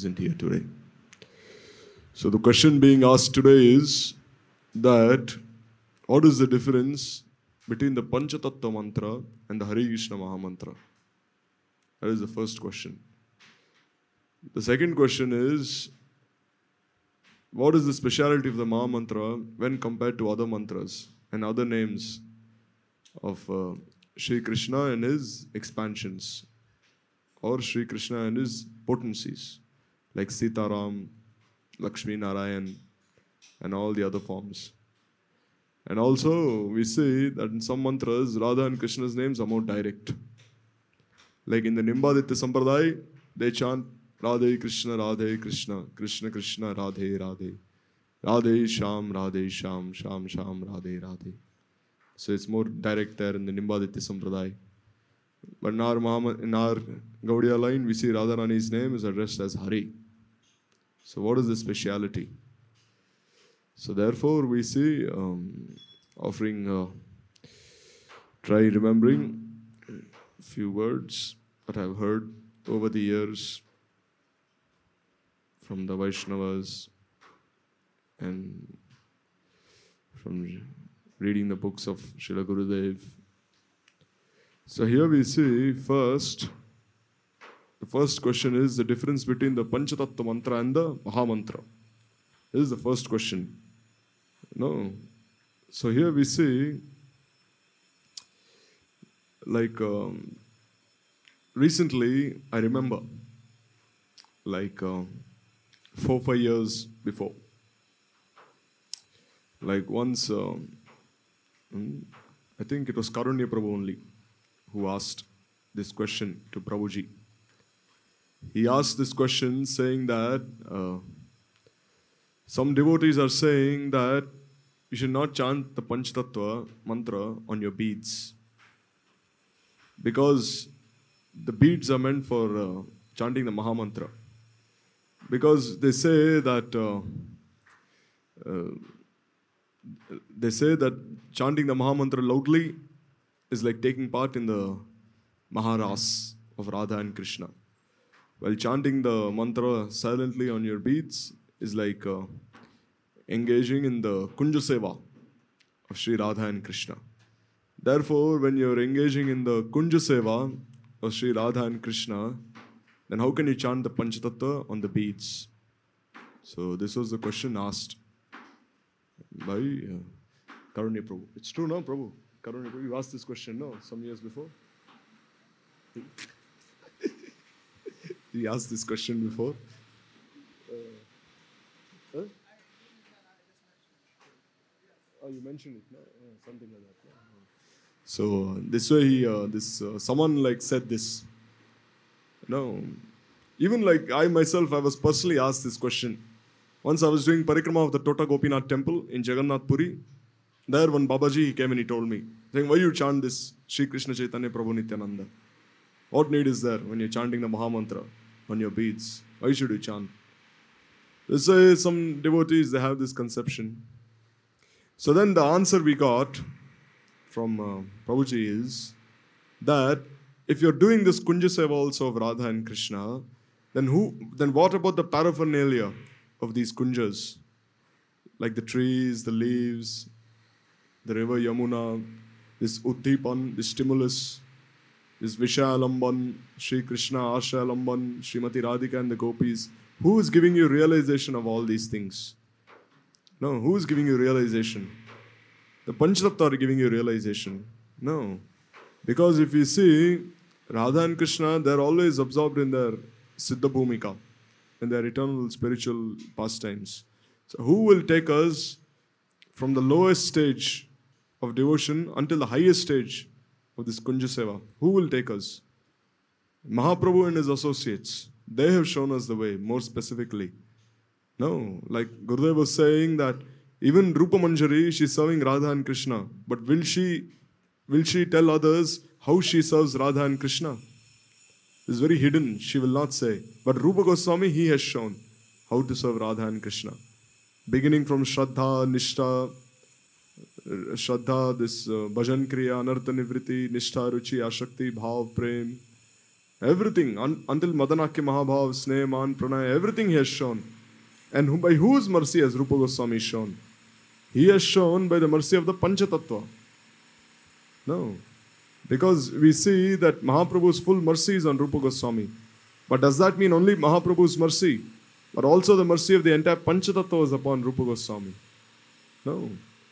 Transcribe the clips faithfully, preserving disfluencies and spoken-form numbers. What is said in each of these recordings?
isn't here today. So the question being asked today is that what is the difference between the Panchatattva mantra and the Hare Krishna Mahamantra? That is the first question. The second question is, what is the speciality of the Mahamantra when compared to other mantras and other names of uh, Sri Krishna and his expansions, or Sri Krishna and his potencies, like Sitaram, Lakshmi Narayan, and all the other forms. And also, we see that in some mantras, Radha and Krishna's names are more direct. Like in the Nimbaditya Sampradaya, they chant Radhe Krishna, Radhe Krishna, Krishna Krishna, Radhe Radhe, Radhe Sham, Radhe Sham, Sham Sham, Radhe Radhe. So it's more direct there in the Nimbaditya Sampradaya. But in our, Mahamad, in our Gaudiya line, we see Radharani's name is addressed as Hari. So what is the speciality? So therefore we see um, offering, uh, try remembering a few words that I've heard over the years from the Vaishnavas and from reading the books of Srila Gurudev. So here we see first, the first question is the difference between the Panchatattva mantra and the Mahamantra. This is the first question. No. So here we see, like, um, recently, I remember, like, uh, four, five years before, like once, uh, I think it was Karunya Prabhu only who asked this question to Prabhuji. He asked this question saying that uh, some devotees are saying that you should not chant the Panchatattva mantra on your beads, because the beads are meant for uh, chanting the Mahamantra. Because they say that uh, uh, they say that chanting the Mahamantra loudly is like taking part in the Maharas of Radha and Krishna, while chanting the mantra silently on your beads is like uh, engaging in the Kunja Seva of Sri Radha and Krishna. Therefore, when you're engaging in the Kunja Seva of Sri Radha and Krishna, then how can you chant the Panchatattva on the beads? So this was the question asked by uh, Karunya Prabhu. It's true, no, Prabhu? Karunya Prabhu, you asked this question, no, some years before? He asked this question before? Uh, huh? Oh, you mentioned it, no? Yeah, something like that. No? So this way, he, uh, this uh, someone like said this. No, even like I myself, I was personally asked this question. Once I was doing parikrama of the Tota Gopinath temple in Jagannath Puri. There one Babaji, he came and he told me, saying, why you chant this Sri Krishna Chaitanya Prabhu Nityananda? What need is there when you're chanting the Mahamantra on your beads? Why should you chant? They say some devotees, they have this conception. So then the answer we got from uh, Prabhuji is that if you're doing this Kunja Seva also of Radha and Krishna, then who? Then what about the paraphernalia of these kunjas? Like the trees, the leaves, the river Yamuna, this Uddipan, this stimulus, this Vishalamban, Sri Krishna, Ashalamban, Srimati Radhika and the gopis. Who is giving you realization of all these things? No, who is giving you realization? The Panchatattva are giving you realization. No. Because if you see, Radha and Krishna, they're always absorbed in their Siddha Bhumika, in their eternal spiritual pastimes. So who will take us from the lowest stage of devotion until the highest stage of this Kunja Seva? Who will take us? Mahaprabhu and his associates. They have shown us the way, more specifically. No, like Gurudev was saying that even Rupa Manjari, she's serving Radha and Krishna. But will she, will she tell others how she serves Radha and Krishna? It's very hidden, she will not say. But Rupa Goswami, he has shown how to serve Radha and Krishna. Beginning from Shraddha, Nishtha, Shraddha, this uh, Bhajan Kriya, Anartha Nivriti, Nishtha, Ruchi, Ashakti, Bhav, Prem, Everything, un- until Madanakya Mahabhav, Sneh, Man, Pranay, everything he has shown. And who, by whose mercy has Rupa Goswami shown? He has shown by the mercy of the Panchatattva. No. Because we see that Mahaprabhu's full mercy is on Rupa Goswami. But does that mean only Mahaprabhu's mercy? But also the mercy of the entire Panchatattva was upon Rupa Goswami? No.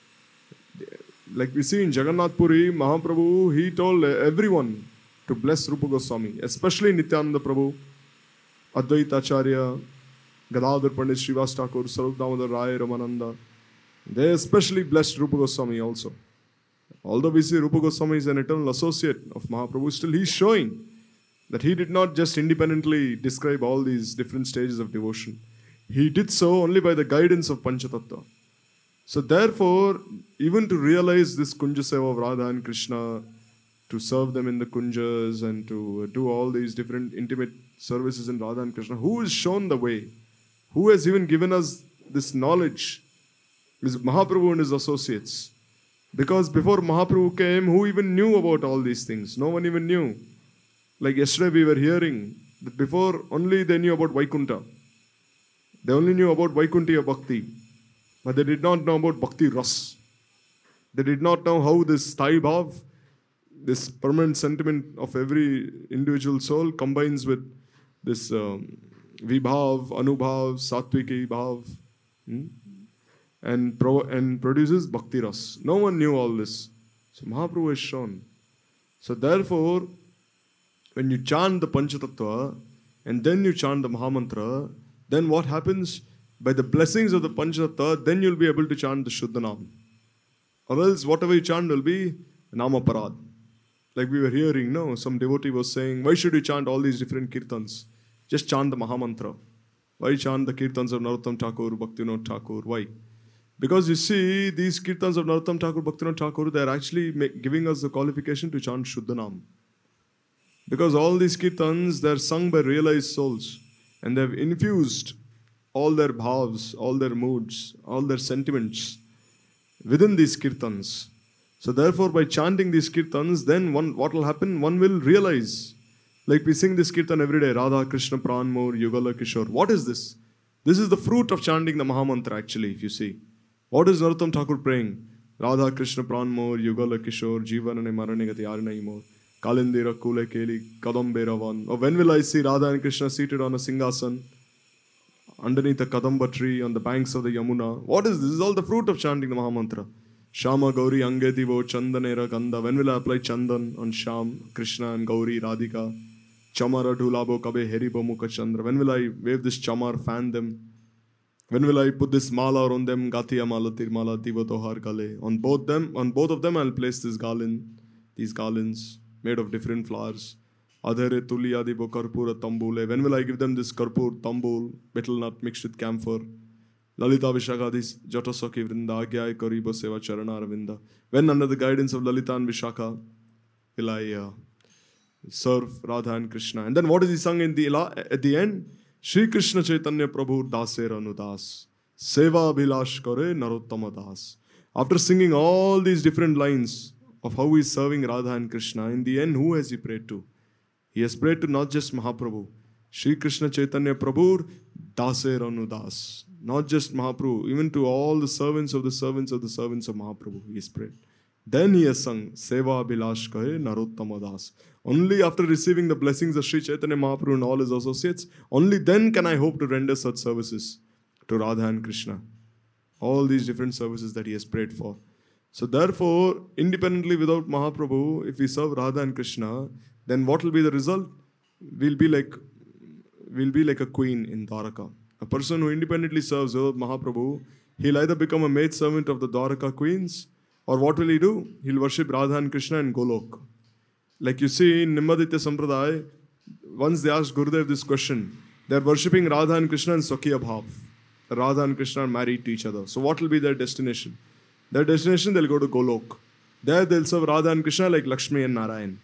Like we see in Jagannath Puri, Mahaprabhu, he told everyone to bless Rupa Goswami, especially Nityananda Prabhu, Advaita Acharya, Gadadhar Pandit, Srivas Thakur, Sarup Damodar Rai, Ramananda. They especially blessed Rupa Goswami also. Although we see Rupa Goswami is an eternal associate of Mahaprabhu, still he is showing that he did not just independently describe all these different stages of devotion. He did so only by the guidance of Panchatattva. So therefore, even to realize this Kunja Seva of Radha and Krishna, to serve them in the Kunjas and to do all these different intimate services in Radha and Krishna, who has shown the way? Who has even given us this knowledge? Is Mahaprabhu and his associates. Because before Mahaprabhu came, who even knew about all these things? No one even knew. Like yesterday we were hearing that before only they knew about Vaikuntha. They only knew about Vaikuntiya Bhakti. But they did not know about Bhakti Ras. They did not know how this Thai Bhav, this permanent sentiment of every individual soul, combines with this um, Vibhav, Anubhav, Satviki Bhav, hmm? and, pro- and produces Bhakti Ras. No one knew all this. So Mahaprabhu has shown. So therefore, when you chant the Panchatattva and then you chant the Mahamantra, then what happens? By the blessings of the Panchatattva, then you'll be able to chant the Shuddhanam. Or else whatever you chant will be Namaparad. Like we were hearing, no, some devotee was saying, why should you chant all these different kirtans? Just chant the Mahamantra. Why chant the kirtans of Narottam Thakur, Bhaktivinoda Thakur? Why? Because you see, these kirtans of Narottam Thakur, Bhaktivinoda Thakur, they are actually make, giving us the qualification to chant Shuddhanam. Because all these kirtans, they are sung by realized souls. And they have infused all their bhavs, all their moods, all their sentiments within these kirtans. So therefore, by chanting these kirtans, then one, what will happen? One will realize. Like we sing this kirtan every day, Radha Krishna Pranmur Yugala Kishore. What is this? This is the fruit of chanting the Mahamantra actually, if you see. What is Narottam Thakur praying? Radha Krishna Pranmur Yugala Kishore Jivanane Maranegati Arinaimor Kalindira Kule Keli Kadamberavan. Or when will I see Radha and Krishna seated on a Singhasan underneath a Kadamba tree on the banks of the Yamuna? What is this? This is all the fruit of chanting the Mahamantra. Shama Gauri Angetivo Chandanera Ganda. When will I apply Chandan on Sham, Krishna and Gauri, Radhika? Chamara Dhulabo Kabe Heribo Mukha Chandra. When will I wave this chamar, fan them? When will I put this mala on them? Gatiya Mala Tirmala Divatohar Gale. On both them, on both of them I'll place this garland, these garlands made of different flowers. Adhere Tuliya Divo Karpura Tambule. When will I give them this Karpur, Tambul, betel nut mixed with camphor? Lalita Vishakadis, Jatasaki Vrinda, Agyai Kariba Seva Charana Ravinda. When under the guidance of Lalita and Vishaka will I uh, serve Radha and Krishna. And then what is he sung in the at the end? Shri Krishna Chaitanya Prabhu Daser Anudas. Seva Bhilash Kare Narottama Das. After singing all these different lines of how he is serving Radha and Krishna, in the end, who has he prayed to? He has prayed to not just Mahaprabhu. Shri Krishna Chaitanya Prabhu Daser Anudas. Not just Mahaprabhu, even to all the servants of the servants of the servants of Mahaprabhu, he has prayed. Then he has sung Seva Bilash Kahe Narottama Das. Only after receiving the blessings of Sri Chaitanya Mahaprabhu and all his associates, only then can I hope to render such services to Radha and Krishna. All these different services that he has prayed for. So therefore, independently without Mahaprabhu, if we serve Radha and Krishna, then what will be the result? We'll be like, we'll be like a queen in Dwaraka. A person who independently serves without Mahaprabhu, he'll either become a maid servant of the Dwaraka queens, or what will he do? He'll worship Radha and Krishna in Golok. Like you see in Nimbaditya Sampradaya, once they asked Gurudev this question, they're worshipping Radha and Krishna in Sakya Bhav. Radha and Krishna are married to each other. So what will be their destination? Their destination, they'll go to Golok. There they'll serve Radha and Krishna like Lakshmi and Narayan.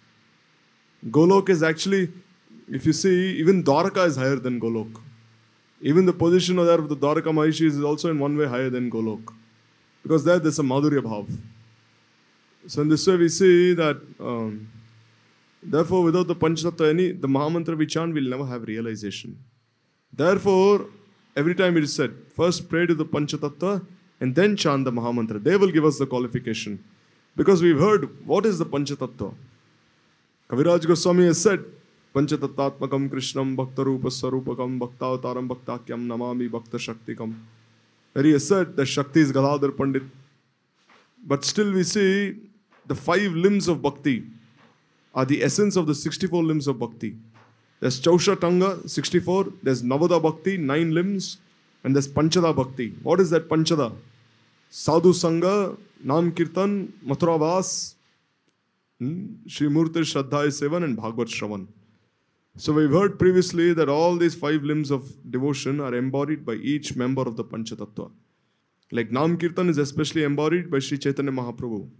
Golok is actually, if you see, even Dwaraka is higher than Golok. Even the position of there of the Dwaraka Mahishi is also in one way higher than Golok. Because there there's a Madhurya Bhav. So in this way we see that um, Therefore, without the Panchatattva, any the Mahamantra we chant will never have realization. Therefore, every time it is said, first pray to the Panchatattva and then chant the Mahamantra. They will give us the qualification. Because we've heard, what is the Panchatattva? Kaviraj Goswami has said, Panchatattvatmakam Krishnam Bhaktarupa Sarupakam Bhaktavataram Bhaktakyam Namami Bhakta Shaktikam. Where he has said that Shakti is Gadadhar Pandit. But still we see the five limbs of Bhakti are the essence of the sixty-four limbs of Bhakti. There's Chausha Tanga, sixty-four. There's Navada Bhakti, nine limbs. And there's Panchada Bhakti. What is that Panchada? Sadhu Sangha, Nam Kirtan, Mathura Vas, hmm? Shri Murti Shraddha Sevan and Bhagavad Shravan. So we've heard previously that all these five limbs of devotion are embodied by each member of the Panchatattva. Like Nam Kirtan is especially embodied by Sri Chaitanya Mahaprabhu.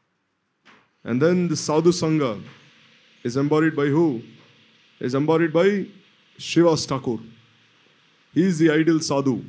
And then the Sadhu Sangha is embodied by who? Is embodied by Srivas Thakur. He is the ideal sadhu.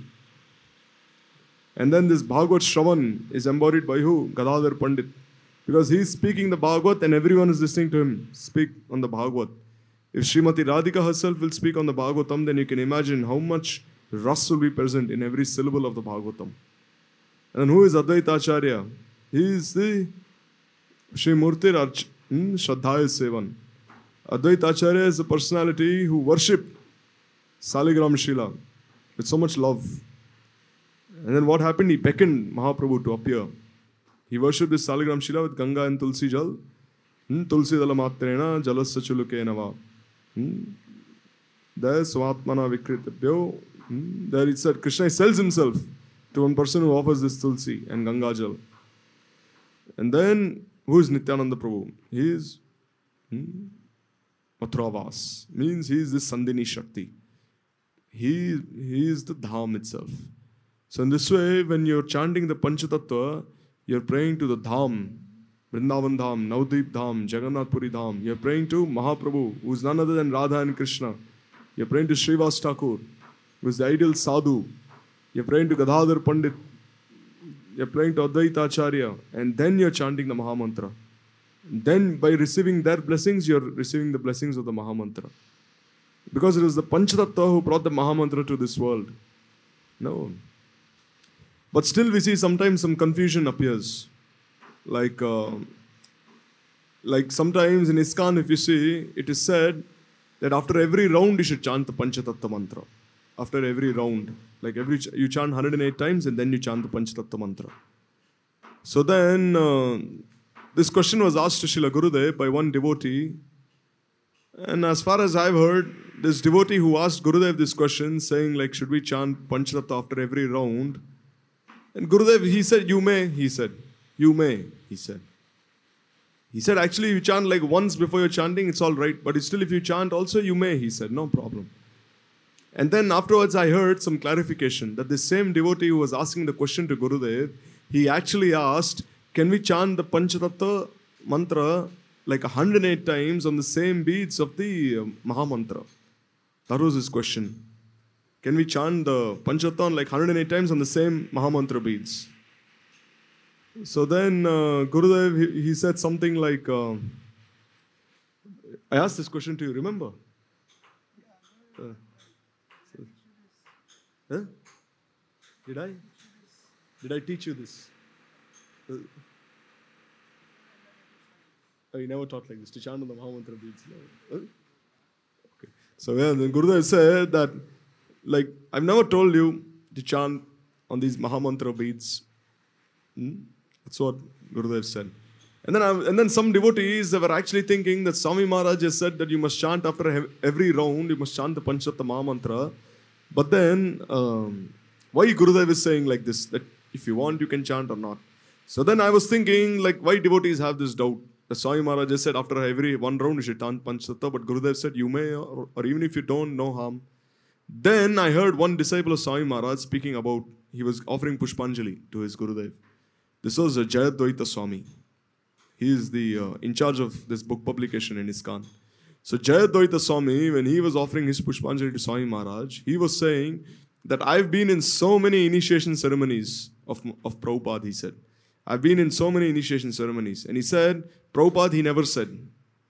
And then this Bhagavad Shravan is embodied by who? Gadadhar Pandit. Because he is speaking the Bhagavad and everyone is listening to him speak on the Bhagavad. If Srimati Radhika herself will speak on the Bhagavatam, then you can imagine how much ras will be present in every syllable of the Bhagavatam. And who is Advaita Acharya? He is the Shri Murti Arch, hmm, Shraddha Sevan. Advaita Acharya is the personality who worshipped Saligram Shila with so much love. And then what happened? He beckoned Mahaprabhu to appear. He worshipped this Saligram Shila with Ganga and Tulsi Jal. Hmm, Tulsi Dala Matrena Jalasa Chuluke Nava. Hmm. There Svatmana Vikritabhyo. Hmm. There it said Krishna sells himself to one person who offers this Tulsi and Ganga Jal. And then who is Nityananda Prabhu? He is hmm, Mathuravas. Means he is this Sandhini Shakti. He, he is the Dham itself. So in this way, when you're chanting the Panchatattva, you're praying to the Dham, Vrindavan Dham, Navdeep Dham, Jagannath Puri Dham. You're praying to Mahaprabhu, who is none other than Radha and Krishna. You're praying to Srivas Thakur, who is the ideal sadhu. You're praying to Gadadhar Pandit. You're praying to Advaita Acharya. And then you're chanting the Mahamantra. Then by receiving their blessings, you're receiving the blessings of the Mahamantra. Because it was the Panchatattva who brought the Mahamantra to this world. No. But still we see sometimes some confusion appears. Like, uh, like sometimes in ISKCON, if you see, it is said that after every round you should chant the Panchatattva mantra. After every round. Like every ch- you chant one hundred eight times and then you chant the Panchatattva mantra. So then, uh, this question was asked to Srila Gurudev by one devotee. And as far as I've heard, this devotee who asked Gurudev this question, saying like, should we chant Panchatattva after every round? And Gurudev, he said, you may, he said. You may, he said. He said, actually, you chant like once before you're chanting, it's all right. But still, if you chant also, you may, he said. No problem. And then afterwards, I heard some clarification that the same devotee who was asking the question to Gurudev, he actually asked, can we chant the Panchatattva mantra like one hundred eight times on the same beats of the uh, Mahamantra? That was his question. Can we chant the Panchatattva like one hundred eight times on the same Mahamantra beats? So then uh, Gurudev, he, he said something like, uh, I asked this question to you, remember? Uh, so, huh? Did I? Did I teach you this? Uh, oh, you never taught like this, to chant on the Mahamantra beats. No? Huh? Okay. So yeah, then Gurudev said that, like, I've never told you to chant on these Mahamantra beats. Hmm? That's what Gurudev said. And then, I, and then some devotees, they were actually thinking that Swami Maharaj has said that you must chant after every round, you must chant the Panchatattva Mahamantra. But then, um, why Gurudev is saying like this, that if you want, you can chant or not. So then I was thinking, like, why devotees have this doubt? The Swami Maharaj has said after every one round, you should chant Panchatattva, but Gurudev said, you may, or, or even if you don't, no harm. Then I heard one disciple of Swami Maharaj speaking about, he was offering Pushpanjali to his Gurudev. This was uh, Jayadvaita Swami. He is the uh, in charge of this book publication in ISKCON. So Jayadvaita Swami, when he was offering his Pushpanjali to Swami Maharaj, he was saying that I've been in so many initiation ceremonies of, of Prabhupada, he said. I've been in so many initiation ceremonies. And he said, Prabhupada, he never said,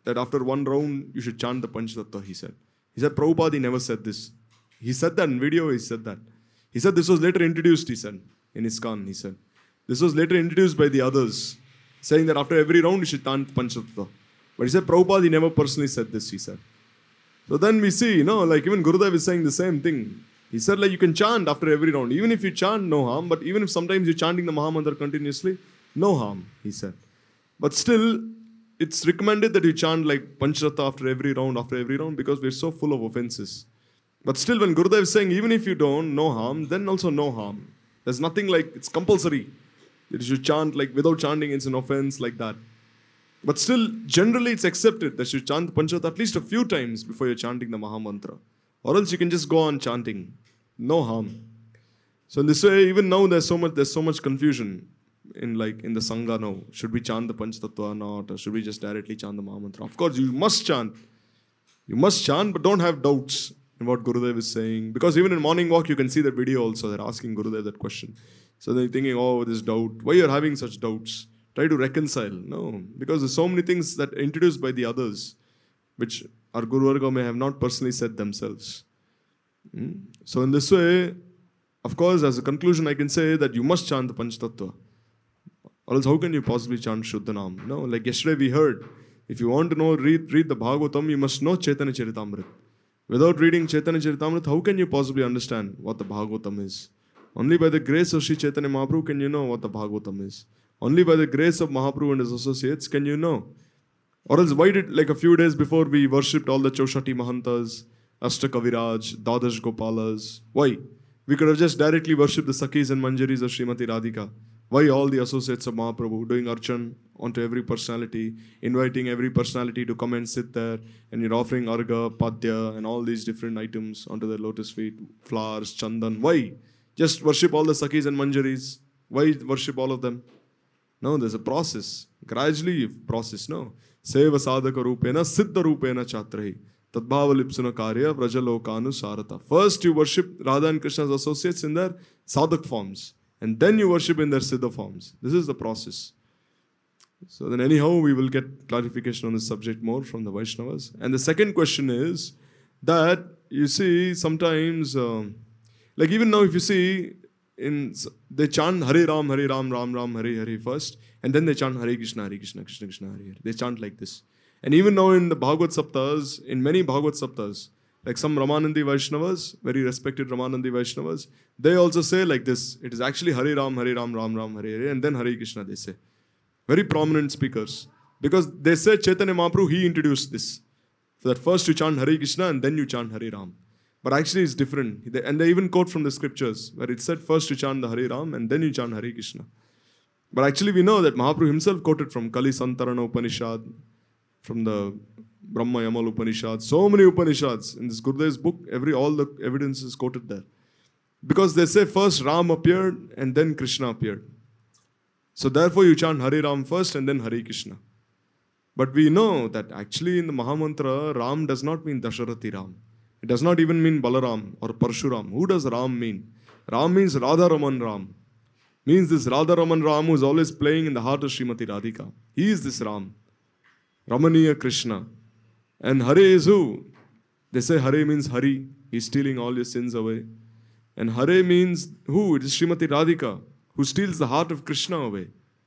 that after one round, you should chant the Panchatattva, he said. He said, Prabhupada, he never said this. He said that in video, he said that. He said this was later introduced, he said, in ISKCON, he said. This was later introduced by the others, saying that after every round, you should chant Panchatattva. But he said, Prabhupada, he never personally said this, he said. So then we see, you know, like even Gurudev is saying the same thing. He said, like, you can chant after every round. Even if you chant, no harm. But even if sometimes you're chanting the Mahamantra continuously, no harm, he said. But still, it's recommended that you chant like Panchatattva after every round, after every round, because we're so full of offenses. But still, when Gurudev is saying, even if you don't, no harm, then also no harm. There's nothing like, it's compulsory that you should chant, like without chanting, it's an offense, like that. But still, generally, it's accepted that you chant Panchatattva at least a few times before you're chanting the Mahamantra. Or else you can just go on chanting. No harm. So in this way, even now there's so much there's so much confusion in like in the Sangha now. Should we chant the Panchatattva or not? Or should we just directly chant the Mahamantra? Of course, you must chant. You must chant, but don't have doubts in what Gurudev is saying. Because even in morning walk, you can see that video also. They're asking Gurudev that question. So they're thinking, oh, this doubt. Why you're having such doubts? Try to reconcile. No. Because there's so many things that are introduced by the others, which our Guru Varga may have not personally said themselves. Hmm? So in this way, of course, as a conclusion, I can say that you must chant the Panchatattva. Or else how can you possibly chant Shuddhanam? No, like yesterday we heard, if you want to know, read, read the Bhagavatam, you must know Chaitanya Charitamrita. Without reading Chaitanya Charitamrita, how can you possibly understand what the Bhagavatam is? Only by the grace of Sri Chaitanya Mahaprabhu can you know what the Bhagavatam is. Only by the grace of Mahaprabhu and his associates can you know. Or else why did, like a few days before, we worshipped all the Chaushati Mahantas, Astakaviraj, Dadash Gopalas. Why? We could have just directly worshipped the Sakhis and Manjaris of Srimati Radhika. Why all the associates of Mahaprabhu doing archan onto every personality, inviting every personality to come and sit there, and you're offering arga, padya, and all these different items onto their lotus feet, flowers, chandan. Why? Just worship all the Sakhis and Manjaris. Why worship all of them? No, there's a process. Gradually, process, no. Seva sadhaka rupena, siddha rupena chatrahi. Tadbhava lipsuna karya, vrajalokanu sarata. First, you worship Radha and Krishna's associates in their sadhak forms. And then you worship in their siddha forms. This is the process. So then anyhow, we will get clarification on this subject more from the Vaishnavas. And the second question is that, you see, sometimes, um, like even now if you see, in they chant Hare Ram, Hare Ram, Ram Ram, Hare Hare first, and then they chant Hare Krishna, Hare Krishna, Krishna Krishna, Hare Hare. They chant like this. And even now in the Bhagavad Saptas, in many Bhagavad Saptas, like some Ramanandi Vaishnavas, very respected Ramanandi Vaishnavas, they also say like this. It is actually Hare Ram, Hare Ram, Ram Ram, Hare Hare, and then Hare Krishna they say. Very prominent speakers. Because they say Chaitanya Mahaprabhu, he introduced this. So that first you chant Hare Krishna and then you chant Hare Ram. But actually it's different. And they even quote from the scriptures where it said first you chant the Hare Ram and then you chant Hare Krishna. But actually we know that Mahaprabhu himself quoted from Kali Santarana Upanishad, from the Brahma Yamal Upanishad, so many Upanishads. In this Gurudev's book, every all the evidence is quoted there. Because they say first Ram appeared and then Krishna appeared. So therefore you chant Hare Ram first and then Hare Krishna. But we know that actually in the Mahamantra, Ram does not mean Dasharati Ram. It does not even mean Balaram or Parshuram. Who does Ram mean? Ram means Radha Raman Ram. Means this Radha Raman Ram who is always playing in the heart of Srimati Radhika. He is this Ram. Ramaniya Krishna. And Hare is who? They say Hare means Hari. He's stealing all your sins away. And Hare means who? It is Srimati Radhika, who steals the heart of Krishna away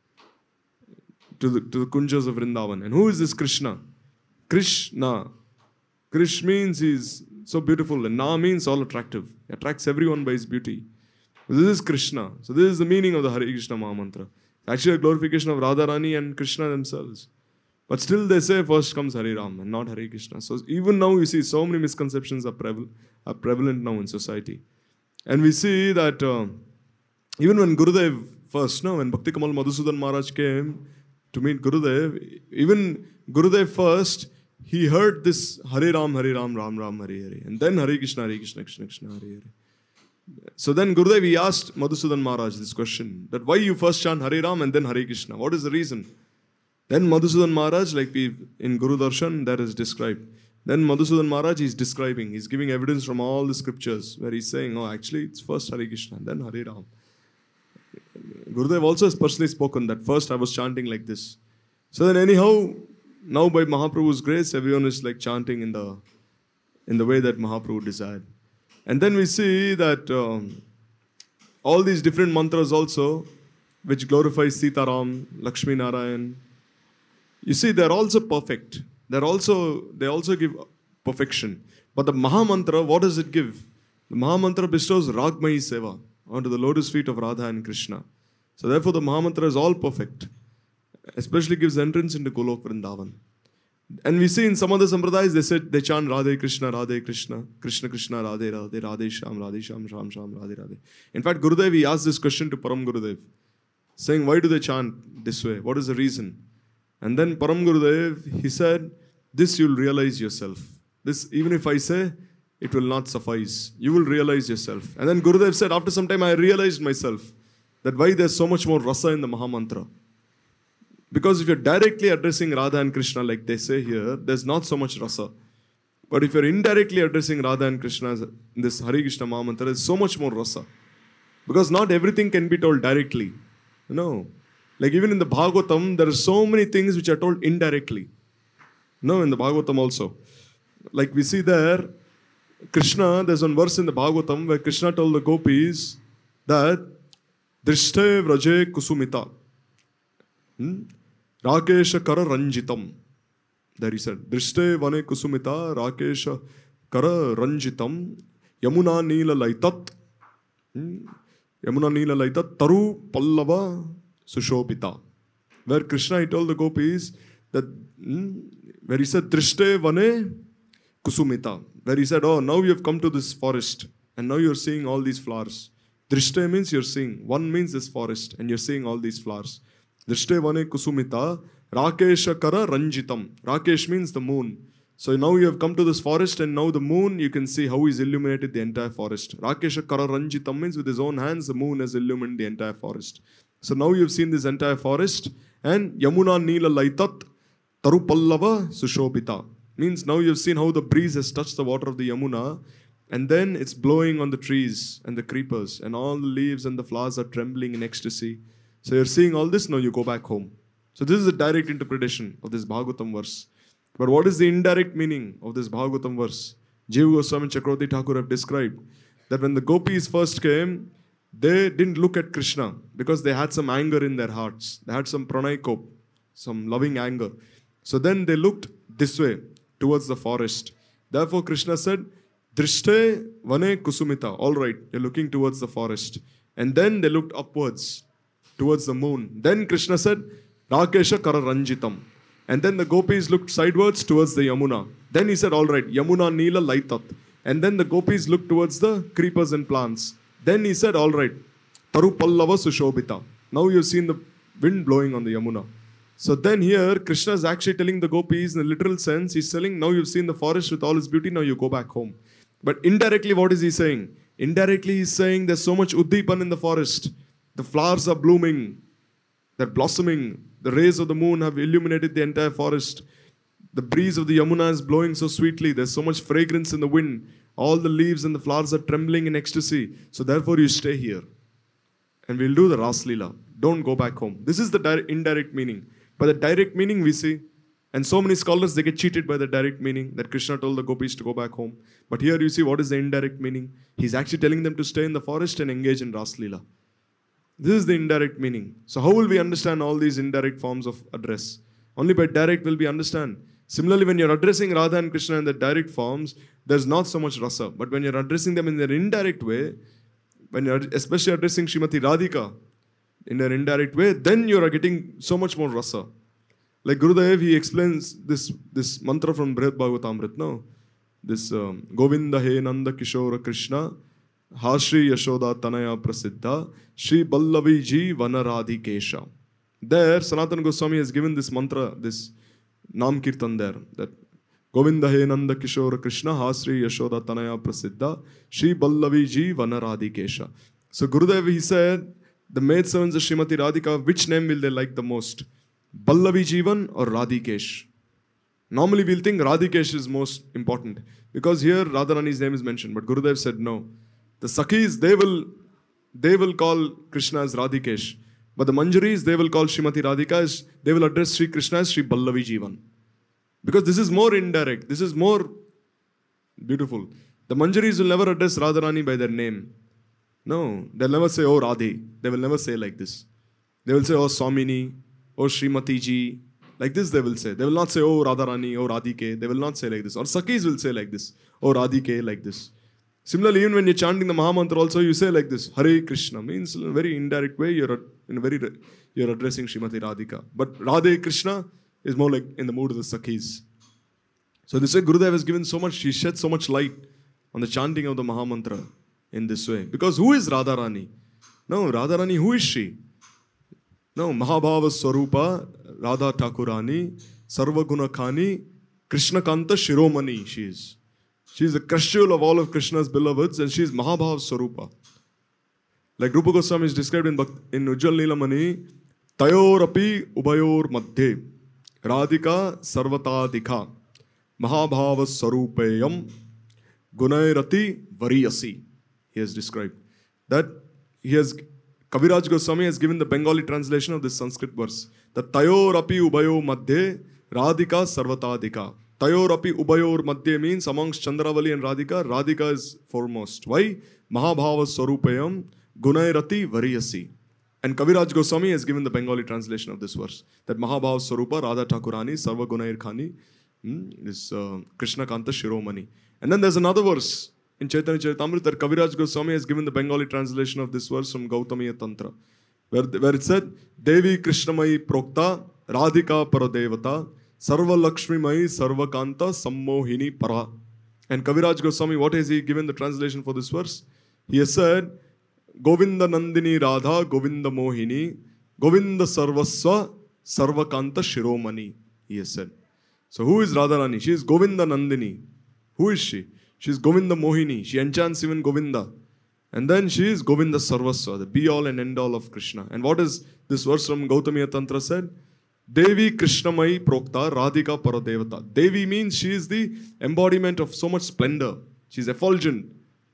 to the, to the kunjas of Vrindavan. And who is this Krishna? Krishna. Krish means he's so beautiful, and Na means all attractive. He attracts everyone by his beauty. This is Krishna. So this is the meaning of the Hare Krishna Mahamantra. Actually a glorification of Radharani and Krishna themselves. But still they say first comes Hare Ram and not Hare Krishna. So even now you see so many misconceptions are, preval- are prevalent now in society. And we see that uh, even when Gurudev first, no, when Bhakti Kamal Madhusudan Maharaj came to meet Gurudev, even Gurudev first, he heard this Hare Ram, Hare Ram, Ram Ram, Hare Hare. And then Hare Krishna, Hare Krishna, Krishna Krishna, Hare Hare. So then Gurudev, he asked Madhusudan Maharaj this question, that why you first chant Hare Ram and then Hare Krishna? What is the reason? Then Madhusudan Maharaj, like we in Guru Darshan, that is described. Then Madhusudan Maharaj is describing, he's giving evidence from all the scriptures where he's saying, oh, actually it's first Hare Krishna, then Hare Ram. Gurudev also has personally spoken that first I was chanting like this. So then anyhow, now by Mahaprabhu's grace, everyone is like chanting in the in the way that Mahaprabhu desired. And then we see that um, all these different mantras also, which glorify Sitaram, Lakshmi Narayan, you see, they're also perfect. They're also, they also give perfection. But the Maha Mantra, what does it give? The Maha Mantra bestows Ragmayi Seva onto the lotus feet of Radha and Krishna. So therefore the Maha Mantra is all perfect. Especially gives entrance into Golok Vrindavan. And we see in some other sampradayas, they said, they chant Radhe Krishna, Radhe Krishna, Krishna Krishna, Radhe Radhe, Radhe Sham, Radhe Sham, Sham Sham, Radhe Radhe. In fact, Gurudev, he asked this question to Param Gurudev, saying, why do they chant this way? What is the reason? And then Param Gurudev, he said, this you'll realize yourself. This, even if I say, it will not suffice. You will realize yourself. And then Gurudev said, after some time, I realized myself that why there's so much more rasa in the Maha Mantra. Because if you're directly addressing Radha and Krishna, like they say here, there's not so much rasa. But if you're indirectly addressing Radha and Krishna in this Hare Krishna Maha Mantra, there's so much more rasa. Because not everything can be told directly. You know, like even in the Bhagavatam, there are so many things which are told indirectly. No, in the Bhagavatam also. Like we see there, Krishna, there's one verse in the Bhagavatam where Krishna told the gopis that Drishte Vraje Kusumita. Hmm? Rakesha Kara Ranjitam. There he said, Drishte Vane Kusumita, Rakesha Kara Ranjitam, Yamuna Neela Laitat, hmm? Yamuna Neela Laitat, Taru Pallava Sushopita. Where Krishna, he told the gopis that, hmm? where he said, Drishte Vane Kusumita. Where he said, oh, now you have come to this forest and now you're seeing all these flowers. Drishte means you're seeing. One means this forest and you're seeing all these flowers. Drishte Vane Kusumita, Rakesha Kara Ranjitam. Rakesh means the moon. So now you have come to this forest and now the moon, you can see how he's illuminated the entire forest. Rakesha Kara Ranjitam means with his own hands, the moon has illuminated the entire forest. So now you've seen this entire forest and Yamuna Neela Laitat, Tarupallava Sushobita. Means now you've seen how the breeze has touched the water of the Yamuna and then it's blowing on the trees and the creepers and all the leaves and the flowers are trembling in ecstasy. So you're seeing all this, now you go back home. So this is a direct interpretation of this Bhagavatam verse. But what is the indirect meaning of this Bhagavatam verse? Jiva Goswami and Chakravarti Thakur have described that when the gopis first came, they didn't look at Krishna because they had some anger in their hearts. They had some pranay-kop, some loving anger. So then they looked this way, towards the forest. Therefore Krishna said, Drishte Vane Kusumita. All right, you're looking towards the forest. And then they looked upwards, towards the moon. Then Krishna said, Rakesha Kara Ranjitam. And then the gopis looked sidewards towards the Yamuna. Then he said, all right, Yamuna Neela Laitat. And then the gopis looked towards the creepers and plants. Then he said, all right, Taru Pallava Sushobita. Now you've seen the wind blowing on the Yamuna. So then here, Krishna is actually telling the gopis in a literal sense, he's telling, now you've seen the forest with all its beauty, now you go back home. But indirectly, what is he saying? Indirectly, he's saying there's so much uddipan in the forest. The flowers are blooming. They're blossoming. The rays of the moon have illuminated the entire forest. The breeze of the Yamuna is blowing so sweetly. There's so much fragrance in the wind. All the leaves and the flowers are trembling in ecstasy. So therefore you stay here. And we'll do the Ras Leela. Don't go back home. This is the direct, indirect meaning. By the direct meaning we see. And so many scholars, they get cheated by the direct meaning that Krishna told the gopis to go back home. But here you see what is the indirect meaning. He's actually telling them to stay in the forest and engage in Ras Leela. This is the indirect meaning. So how will we understand all these indirect forms of address? Only by direct will we understand. Similarly, when you're addressing Radha and Krishna in the direct forms, there's not so much rasa. But when you're addressing them in their indirect way, when you're especially addressing Srimati Radhika in an indirect way, then you're getting so much more rasa. Like Gurudev, he explains this, this mantra from Brihad Bhagavatamrit, no? This um, Govinda He Nanda Kishora Krishna Hashri Yashoda Tanaya Prasiddha Shri Ballavi Ji Vanaradhi Kesha. There, Sanatana Goswami has given this mantra, this Nam Kirtan there, that Govinda He Nanda Kishora Krishna Hashri Yashoda Tanaya Prasiddha Shri Ballavi Ji Vanaradhi Kesha. So Gurudev, he said, the maidservants of Srimati Radhika, which name will they like the most? Ballavi Jivan or Radhikesh? Normally we'll think Radhikesh is most important because here Radharani's name is mentioned, but Gurudev said no. The Sakhis, they will, they will call Krishna as Radhikesh, but the Manjaris, they will call Srimati Radhika as, they will address Sri Krishna as Sri Ballavi Jivan. Because this is more indirect. This is more beautiful. The Manjaris will never address Radharani by their name. No, they'll never say, oh Radhe. They will never say like this. They will say, oh Swamini, oh Srimati Ji. Like this they will say. They will not say, oh Radharani, oh Radhike. They will not say like this. Or Sakhis will say like this. Oh Radhike, like this. Similarly, even when you're chanting the Mahamantra also, you say like this. Hare Krishna means in a very indirect way, you're in a very you're addressing Srimati Radhika. But Radhe Krishna is more like in the mood of the Sakhis. So this way Gurudev has given so much, he shed so much light on the chanting of the Mahamantra in this way. Because who is Radharani? No, Radharani, who is she? No, Mahabhava Swarupa, Radha Thakurani, Sarva Gunakani, Krishna Kanta Shiromani, she is. She is the crucial of all of Krishna's beloveds, and she is Mahabhava Swarupa. Like Rupa Goswami is described in, in Ujjwal Nilamani, Tayor api ubayor madhye, Radhika sarvata dikha, Mahabhava Swarupayam, Gunairati variyasi. He has described that he has, Kaviraj Goswami has given the Bengali translation of this Sanskrit verse. The Tayor api ubayo madhye, Radhika sarvata dikha. Tayor api ubayor madhye means amongst Chandravali and Radhika, Radhika is foremost. Why? Mahabhava Swarupayam Gunairati Variyasi. And Kaviraj Goswami has given the Bengali translation of this verse. That Mahabhava Swarupa Radha Thakurani Sarva Gunair Khani hmm, is uh, Krishna Kanta Shiromani. And then there's another verse in Chaitanya Charitamrita that Kaviraj Goswami has given the Bengali translation of this verse from Gautamiya Tantra. Where, where it said, Devi Krishnamai Prokta Radhika Paradevata Sarva Lakshmi Mai Sarva Kanta Sammohini Para. And Kaviraj Goswami, what has he given the translation for this verse? He has said, Govinda Nandini Radha Govinda Mohini Govinda Sarvasva Sarva Kanta Shiromani. He has said. So who is Radharani? She is Govinda Nandini. Who is she? She is Govinda Mohini. She enchants even Govinda. And then she is Govinda Sarvasva, the be all and end all of Krishna. And what is this verse from Gautamiya Tantra said? Devi Krishnamai Prokta Radhika Paradevata. Devi means she is the embodiment of so much splendor. She is effulgent.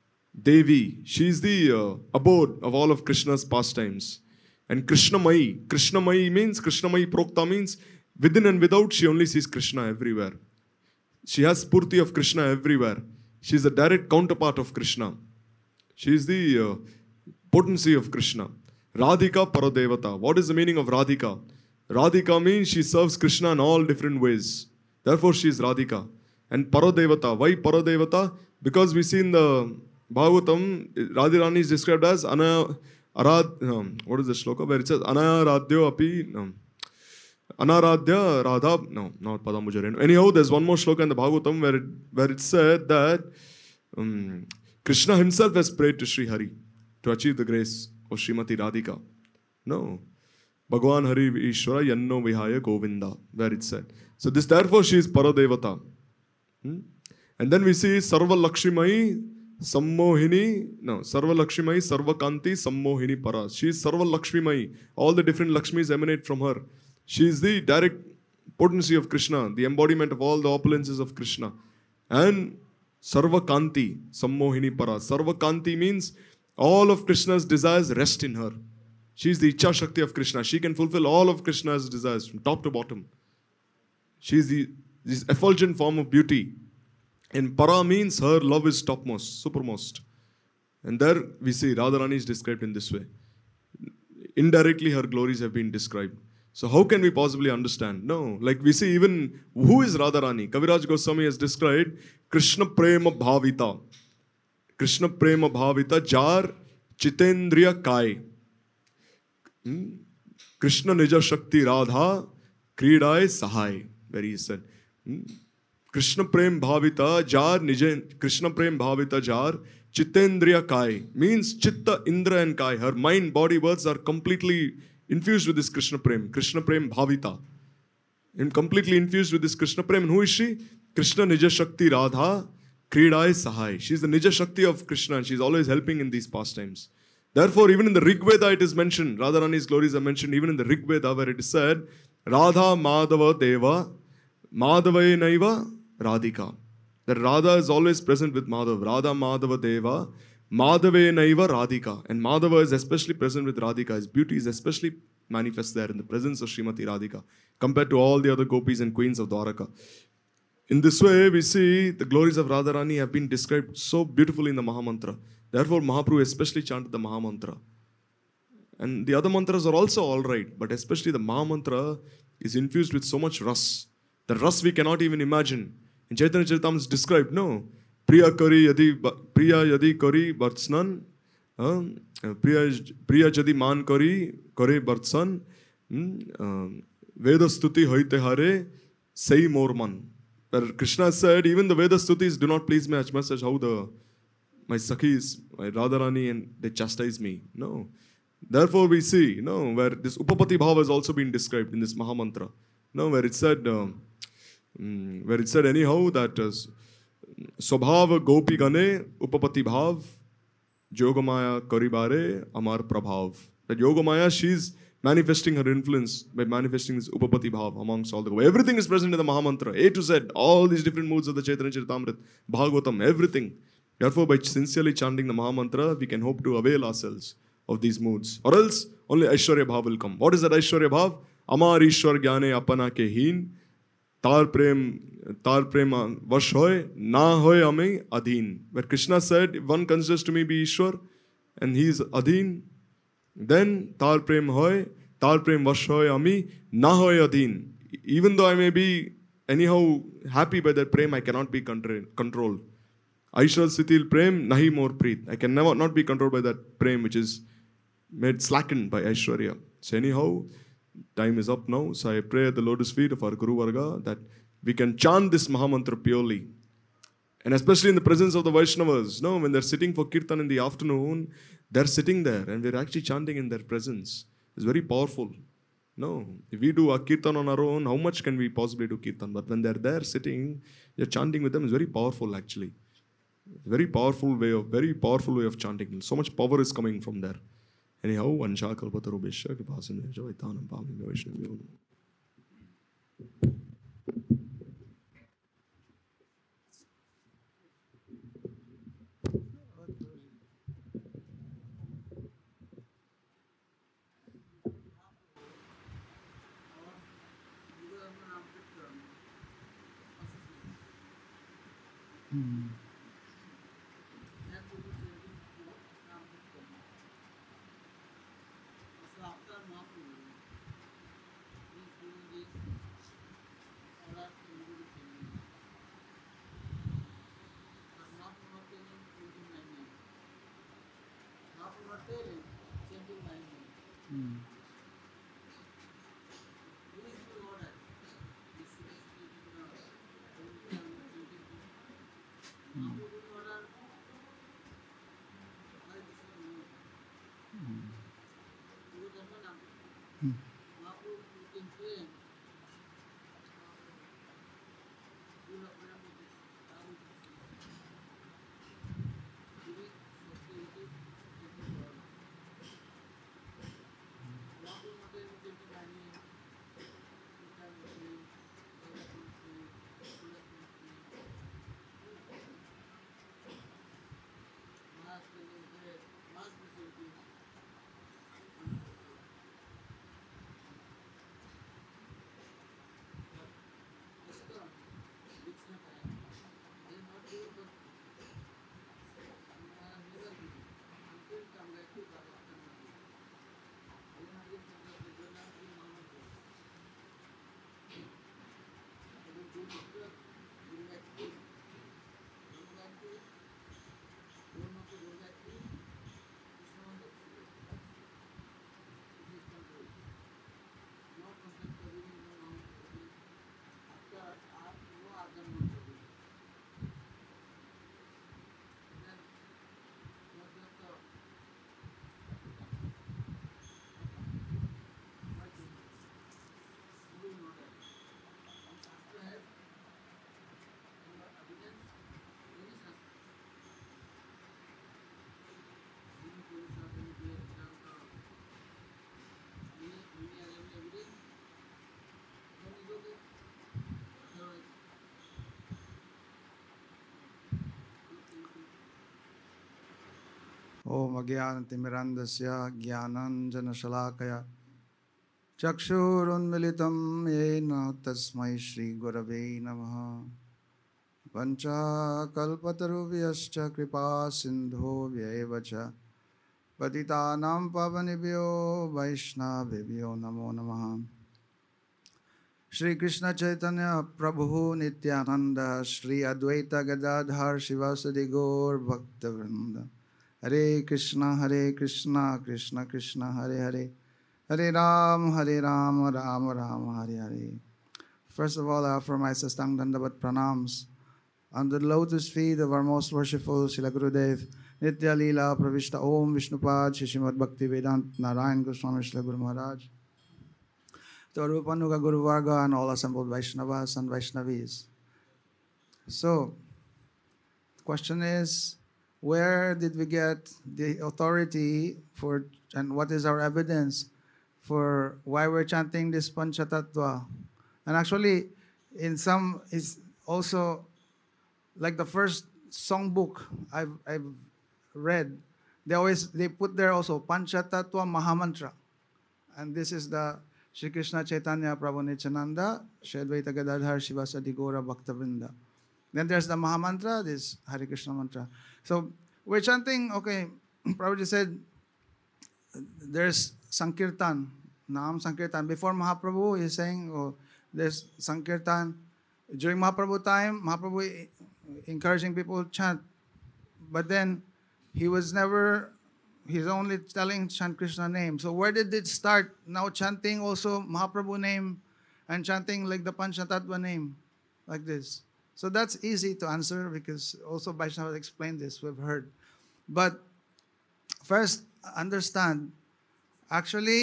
Devi, she is the uh, abode of all of Krishna's pastimes. And Krishnamai, Krishnamai means, Krishnamai Prokta means within and without she only sees Krishna everywhere. She has Spurti of Krishna everywhere. She is the direct counterpart of Krishna. She is the uh, potency of Krishna. Radhika Paradevata. What is the meaning of Radhika? Radhika means she serves Krishna in all different ways. Therefore she is Radhika. And Paradevata. Why Paradevata? Because we see in the Bhagavatam, Radharani is described as Ana, Arad, no, what is the shloka? Where it says Anaradhyo api, no. Anaradhya Radha, no, not Padambujarenu. Anyhow, there's one more shloka in the Bhagavatam where it, where it said that um, Krishna himself has prayed to Sri Hari to achieve the grace of Srimati Radhika. No. Bhagavan Hari Ishvara Yanno Vihaya Govinda, where it said. So this, therefore, she is Paradevata. Hmm? And then we see Sarva Lakshmimai Sammohini, no, Sarva Lakshmimai Sarva Kanti Sammohini Para. She is Sarva Lakshmimai. All the different Lakshmis emanate from her. She is the direct potency of Krishna, the embodiment of all the opulences of Krishna. And Sarva Kanti Sammohini Para. Sarva Kanti means all of Krishna's desires rest in her. She is the Ichha Shakti of Krishna. She can fulfill all of Krishna's desires from top to bottom. She is the this effulgent form of beauty. And Para means her love is topmost, supermost. And there we see Radharani is described in this way. Indirectly her glories have been described. So how can we possibly understand? No, like we see even who is Radharani? Kaviraj Goswami has described Krishna Prema Bhavita. Krishna Prema Bhavita Jar Chitendriya Kai. Hmm? Krishna Nija Shakti Radha Kridai Sahai. Where he said. Hmm? Krishna Prem Bhavita Jar Nijan Krishna Prem Bhavita Jar Chitendriya Kai means Chitta, Indra and Kai. Her mind, body, words are completely infused with this Krishna Prem. Krishna Prem Bhavita. And completely infused with this Krishna Prem. And who is she? Krishna Nija Shakti Radha Kridai Sahai. She is the Nija Shakti of Krishna and she is always helping in these pastimes. Therefore, even in the Rig Veda it is mentioned. Radharani's glories are mentioned even in the Rig Veda where it is said Radha Madhava Deva Madhavai Naiva Radhika. That Radha is always present with Madhava. Radha Madhava Deva Madhave Naiva Radhika. And Madhava is especially present with Radhika. His beauty is especially manifest there in the presence of Srimati Radhika compared to all the other gopis and queens of Dwaraka. In this way, we see the glories of Radharani have been described so beautifully in the Mahamantra. Therefore, Mahaprabhu especially chanted the Mahamantra. And the other mantras are also all right, but especially the Mahamantra is infused with so much ras. The ras we cannot even imagine. In Chaitanya Charitamrita it's described, no? Priya kari yadi, priya yadi kari bartsnan, priya, priya jadi man kari, kare bartsan, Veda stuti hoite hare, sei morman. Where Krishna said, even the Veda stutis do not please me as much as how the my Sakhis, my Radharani, and they chastise me. No. Therefore, we see, you know, where this Upapati Bhav has also been described in this Mahamantra. No, where it said, uh, um, where it said anyhow that uh, Swabhava Gopi Gane Upapati Bhav Yogamaya Karibare Amar Prabhav. That Yogamaya, she's manifesting her influence by manifesting this Upapati Bhav amongst all the Gopi. Everything is present in the Mahamantra, A to Z, all these different moods of the Chaitanya Charitamrita, Bhagavatam, everything. Therefore, by sincerely chanting the Mahamantra, we can hope to avail ourselves of these moods. Or else, only Aishwarya Bhav will come. What is that Aishwarya Bhav? Amar Ishwar Gyane Apana Ke Heen, Tar Prem, Tar Prem Vash Hoy, Na Hoy Ame Adhin. Where Krishna said, if one considers to me be Ishwar, and he is Adhin, then Tar Prem Hoy, Tar Prem Vash Hoy Ame, Na Hoy Adhin. Even though I may be anyhow happy by that prem, I cannot be controlled. Aishwar Sitil Prem, Nahi More Preet. I can never not be controlled by that prem which is made slackened by Aishwarya. So anyhow, time is up now. So I pray at the lotus feet of our Guru Varga that we can chant this Mahamantra purely. And especially in the presence of the Vaishnavas. No, when they're sitting for Kirtan in the afternoon, they're sitting there and we're actually chanting in their presence. It's very powerful. No, if we do a Kirtan on our own, how much can we possibly do Kirtan? But when they're there sitting, you're chanting with them, it's very powerful actually. Very powerful way of, very powerful way of chanting. So much power is coming from there. Anyhow, Ansha Kalpataru Beshya Kripasinam Javaitanam Pavim Vaishnavi. Hmm. Hmm. Om Agyanatimirandasya Gyananjanashalakaya Chakshurunmilitam Yena Tasmai Shri Gurave Namaha. Vancha kalpatarubhyascha kripa sindhobhyeva cha patitanam pavanebhyo vaishnavebhyo namo namaha. Shri Krishna Chaitanya Prabhu Nityananda Shri Advaita Gadadhar Shivasadi Gaur Bhaktavrinda. Hare Krishna Hare Krishna Krishna Krishna Hare Hare Hare Ram Hare Ram Ram Ram Hare Hare. First of all, I offer my Sastang Dandavat Pranams under the lotus feet of our most worshipful Srila Gurudev Nitya Leela Pravishta Om Vishnupad Shishimad Bhakti Vedant Narayan Goswami Srila Guru Maharaj, to Rupanuga Guru Varga and all assembled Vaishnavas and Vaishnavis. So, the question is, where did we get the authority for, and what is our evidence for why we're chanting this Panchatattva? And actually, in some, is also like the first songbook I've, I've read, they always, they put there also Panchatattva Mahamantra. And this is the Shri Krishna Chaitanya Prabhu Nityananda, Shri Advaita Gadadhar Shivasadi Gaura Bhaktavrinda. Then there's the Mahamantra, this Hare Krishna mantra. So we're chanting, okay, Prabhuji said, there's Sankirtan, Naam Sankirtan. Before Mahaprabhu, he's saying, oh, there's Sankirtan. During Mahaprabhu time, Mahaprabhu encouraging people to chant. But then he was never, he's only telling chant Krishna name. So where did it start? Now chanting also Mahaprabhu name and chanting like the Panchatattva name, like this. So that's easy to answer because also Vaishnava explained this, we've heard. But first, understand, actually,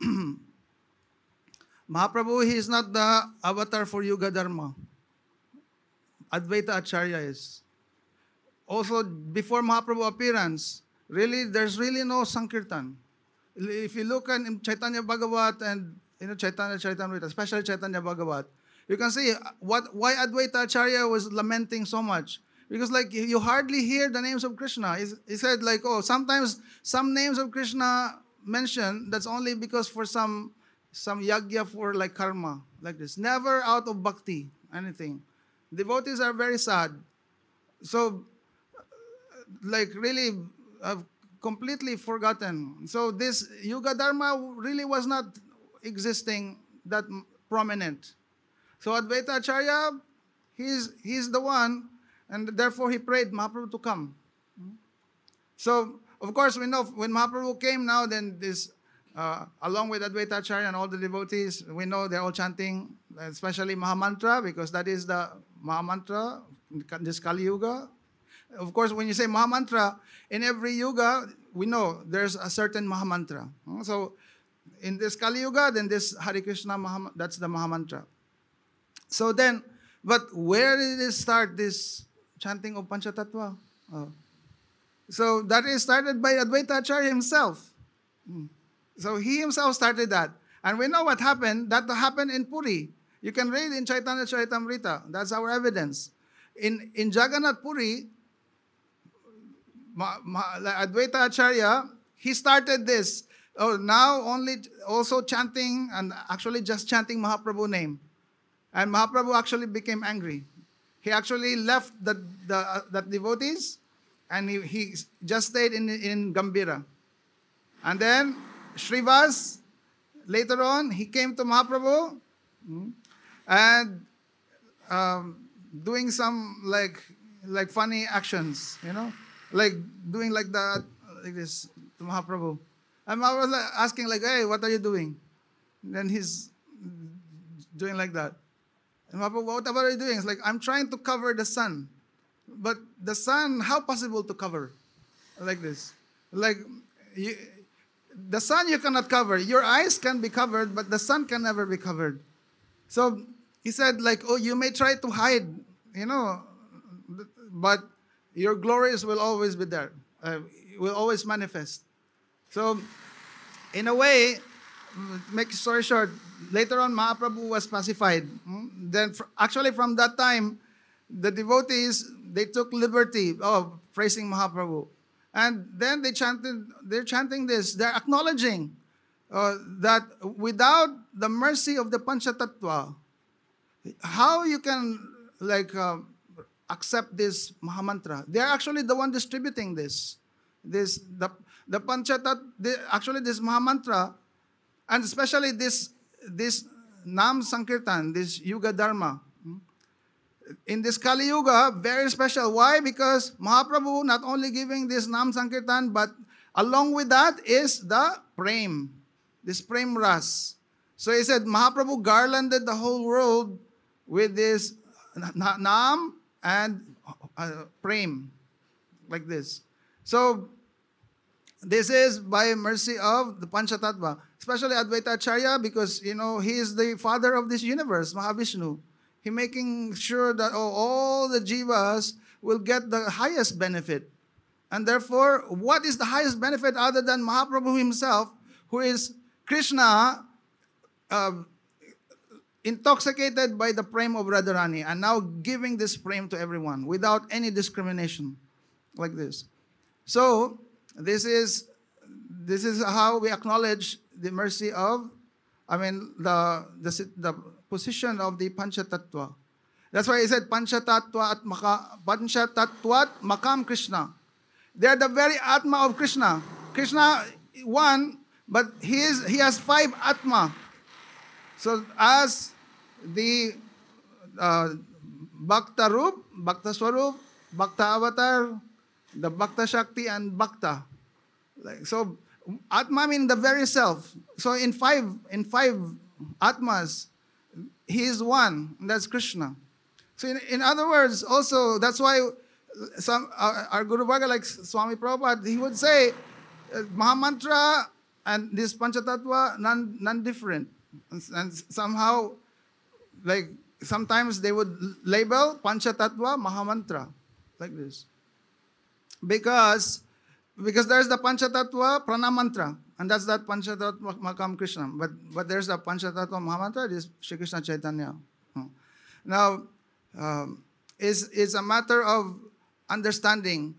Mahaprabhu, he is not the avatar for Yuga Dharma. Advaita Acharya is. Also, before Mahaprabhu appearance, really, there's really no Sankirtan. If you look at Chaitanya Bhagavat and you know Chaitanya Charitamrita, especially Chaitanya Bhagavat, you can see what why Advaita Acharya was lamenting so much. Because like you hardly hear the names of Krishna. He, he said like, oh, sometimes some names of Krishna mentioned, that's only because for some some yagya for like karma, like this. Never out of bhakti, anything. Devotees are very sad. So, like really uh, completely forgotten. So this Yuga Dharma really was not existing that prominent. So Advaita Acharya, he's, he's the one, and therefore he prayed Mahaprabhu to come. So, of course, we know when Mahaprabhu came now, then this, uh, along with Advaita Acharya and all the devotees, we know they're all chanting, especially Mahamantra, because that is the Mahamantra, this Kali Yuga. Of course, when you say Mahamantra, in every Yuga, we know there's a certain Mahamantra. So, in this Kali Yuga, then this Hare Krishna, Mahamantra, that's the Mahamantra. So then, but where did it start, this chanting of Panchatattva? Oh. So that is started by Advaita Acharya himself. So he himself started that. And we know what happened. That happened in Puri. You can read in Chaitanya Charitamrita. That's our evidence. In, in Jagannath Puri, Ma, Ma, Advaita Acharya, he started this. Oh, now only also chanting and actually just chanting Mahaprabhu name. And Mahaprabhu actually became angry. He actually left the, the, uh, the devotees and he, he just stayed in, in Gambhira. And then Shrivas, later on, he came to Mahaprabhu and um, doing some like like funny actions, you know, like doing like that, like this to Mahaprabhu. And Mahaprabhu was like asking like, hey, what are you doing? And then he's doing like that. And Mahaprabhu, what are you doing? It's like, I'm trying to cover the sun. But the sun, how possible to cover? Like this. Like, you, the sun you cannot cover. Your eyes can be covered, but the sun can never be covered. So he said like, oh, you may try to hide, you know, but your glories will always be there. Uh, will always manifest. So, in a way, make story short, later on Mahaprabhu was pacified. Then actually from that time, the devotees, they took liberty of praising Mahaprabhu. And then they chanted, they're chanting this, they're acknowledging uh, that without the mercy of the Panchatattva, how you can like uh, accept this Mahamantra. They are actually the one distributing this. This the the Panchatat, the, actually this Mahamantra, and especially this this Nam Sankirtan, this Yuga Dharma. In this Kali Yuga, very special. Why? Because Mahaprabhu not only giving this Nam Sankirtan, but along with that is the Prem, this Prem Ras. So he said Mahaprabhu garlanded the whole world with this Nam and uh, Prem, like this. So this is by mercy of the Panchatattva, especially Advaita Acharya, because you know he is the father of this universe, Mahavishnu. He making sure that oh, all the jivas will get the highest benefit. And therefore, what is the highest benefit other than Mahaprabhu himself, who is Krishna, uh, intoxicated by the prem of Radharani, and now giving this prem to everyone without any discrimination, like this. So, this is this is how we acknowledge the mercy of, I mean, the the, the position of the Panchatattva. That's why he said Panchatattva at maka, Panchatattva Makam Krishna. They are the very Atma of Krishna. Krishna one, but he is he has five Atma. So as the uh, Bhakta Rup, Bhakta Swarup, Bhakta Avatar, the Bhakta Shakti, and Bhakta. Like, so Atma means the very self. So in five in five Atmas, he is one. And that's Krishna. So in, in other words, also that's why some uh, our Guru Varga, like Swami Prabhupada, he would say uh, Mahamantra and this Panchatattva non non different, and, and somehow like sometimes they would label Panchatattva Mahamantra like this, because because there's the Panchatattva Pranamantra, and that's that Panchatattva Makam Krishna, but but there's the Panchatattva Mahamantra, this Shri Krishna Chaitanya. Now um, is is a matter of understanding.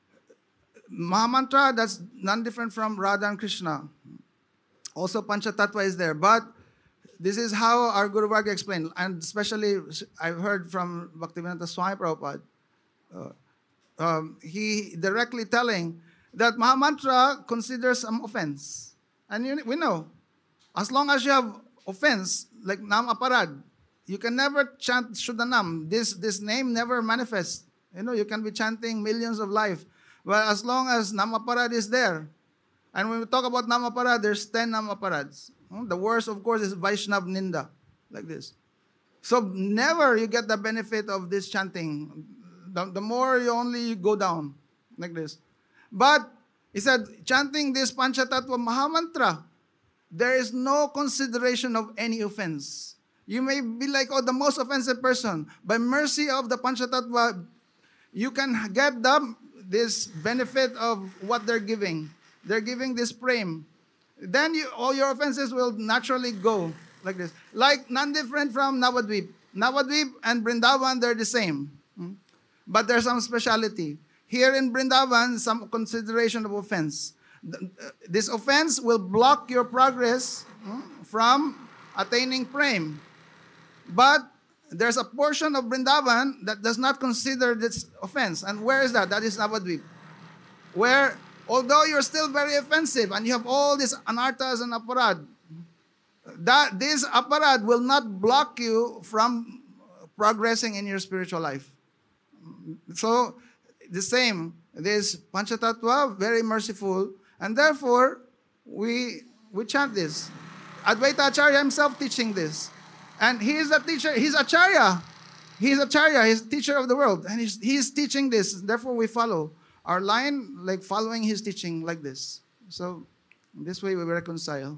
Mahamantra, that's none different from Radha and Krishna. Also Panchatattva is there, but this is how our Guru Varga explained, and especially I've heard from Bhaktivedanta Swami Prabhupada. Uh, um, he directly telling that Mahamantra considers some offense. And you, we know, as long as you have offense, like Nam Aparad, you can never chant Shuddhanam. This, this name never manifests. You know, you can be chanting millions of life, but as long as Namaparad is there, and when we talk about Namaparad, there's ten Namaparads. The worst, of course, is Vaishnav Ninda, like this. So never you get the benefit of this chanting. The, the more you only go down, like this. But he said, chanting this Panchatattva Mahamantra, there is no consideration of any offense. You may be like, oh, the most offensive person. By mercy of the Panchatattva, you can get them this benefit of what they're giving. They're giving this prem. Then you, all your offenses will naturally go like this. Like none different from Navadvip. Navadvip and Vrindavan, they're the same. But there's some speciality. Here in Vrindavan, some consideration of offense. This offense will block your progress from attaining prem. But there's a portion of Vrindavan that does not consider this offense. And where is that? That is Navadvip. Where, although you're still very offensive and you have all these anarthas and aparad, that this aparad will not block you from progressing in your spiritual life. So, the same, this Panchatattva, very merciful, and therefore, we, we chant this. Advaita Acharya himself teaching this. And he is a teacher, he's Acharya. He's Acharya, he's teacher of the world. And he's, he's teaching this, therefore we follow. Our line, like following his teaching like this. So, this way we reconcile.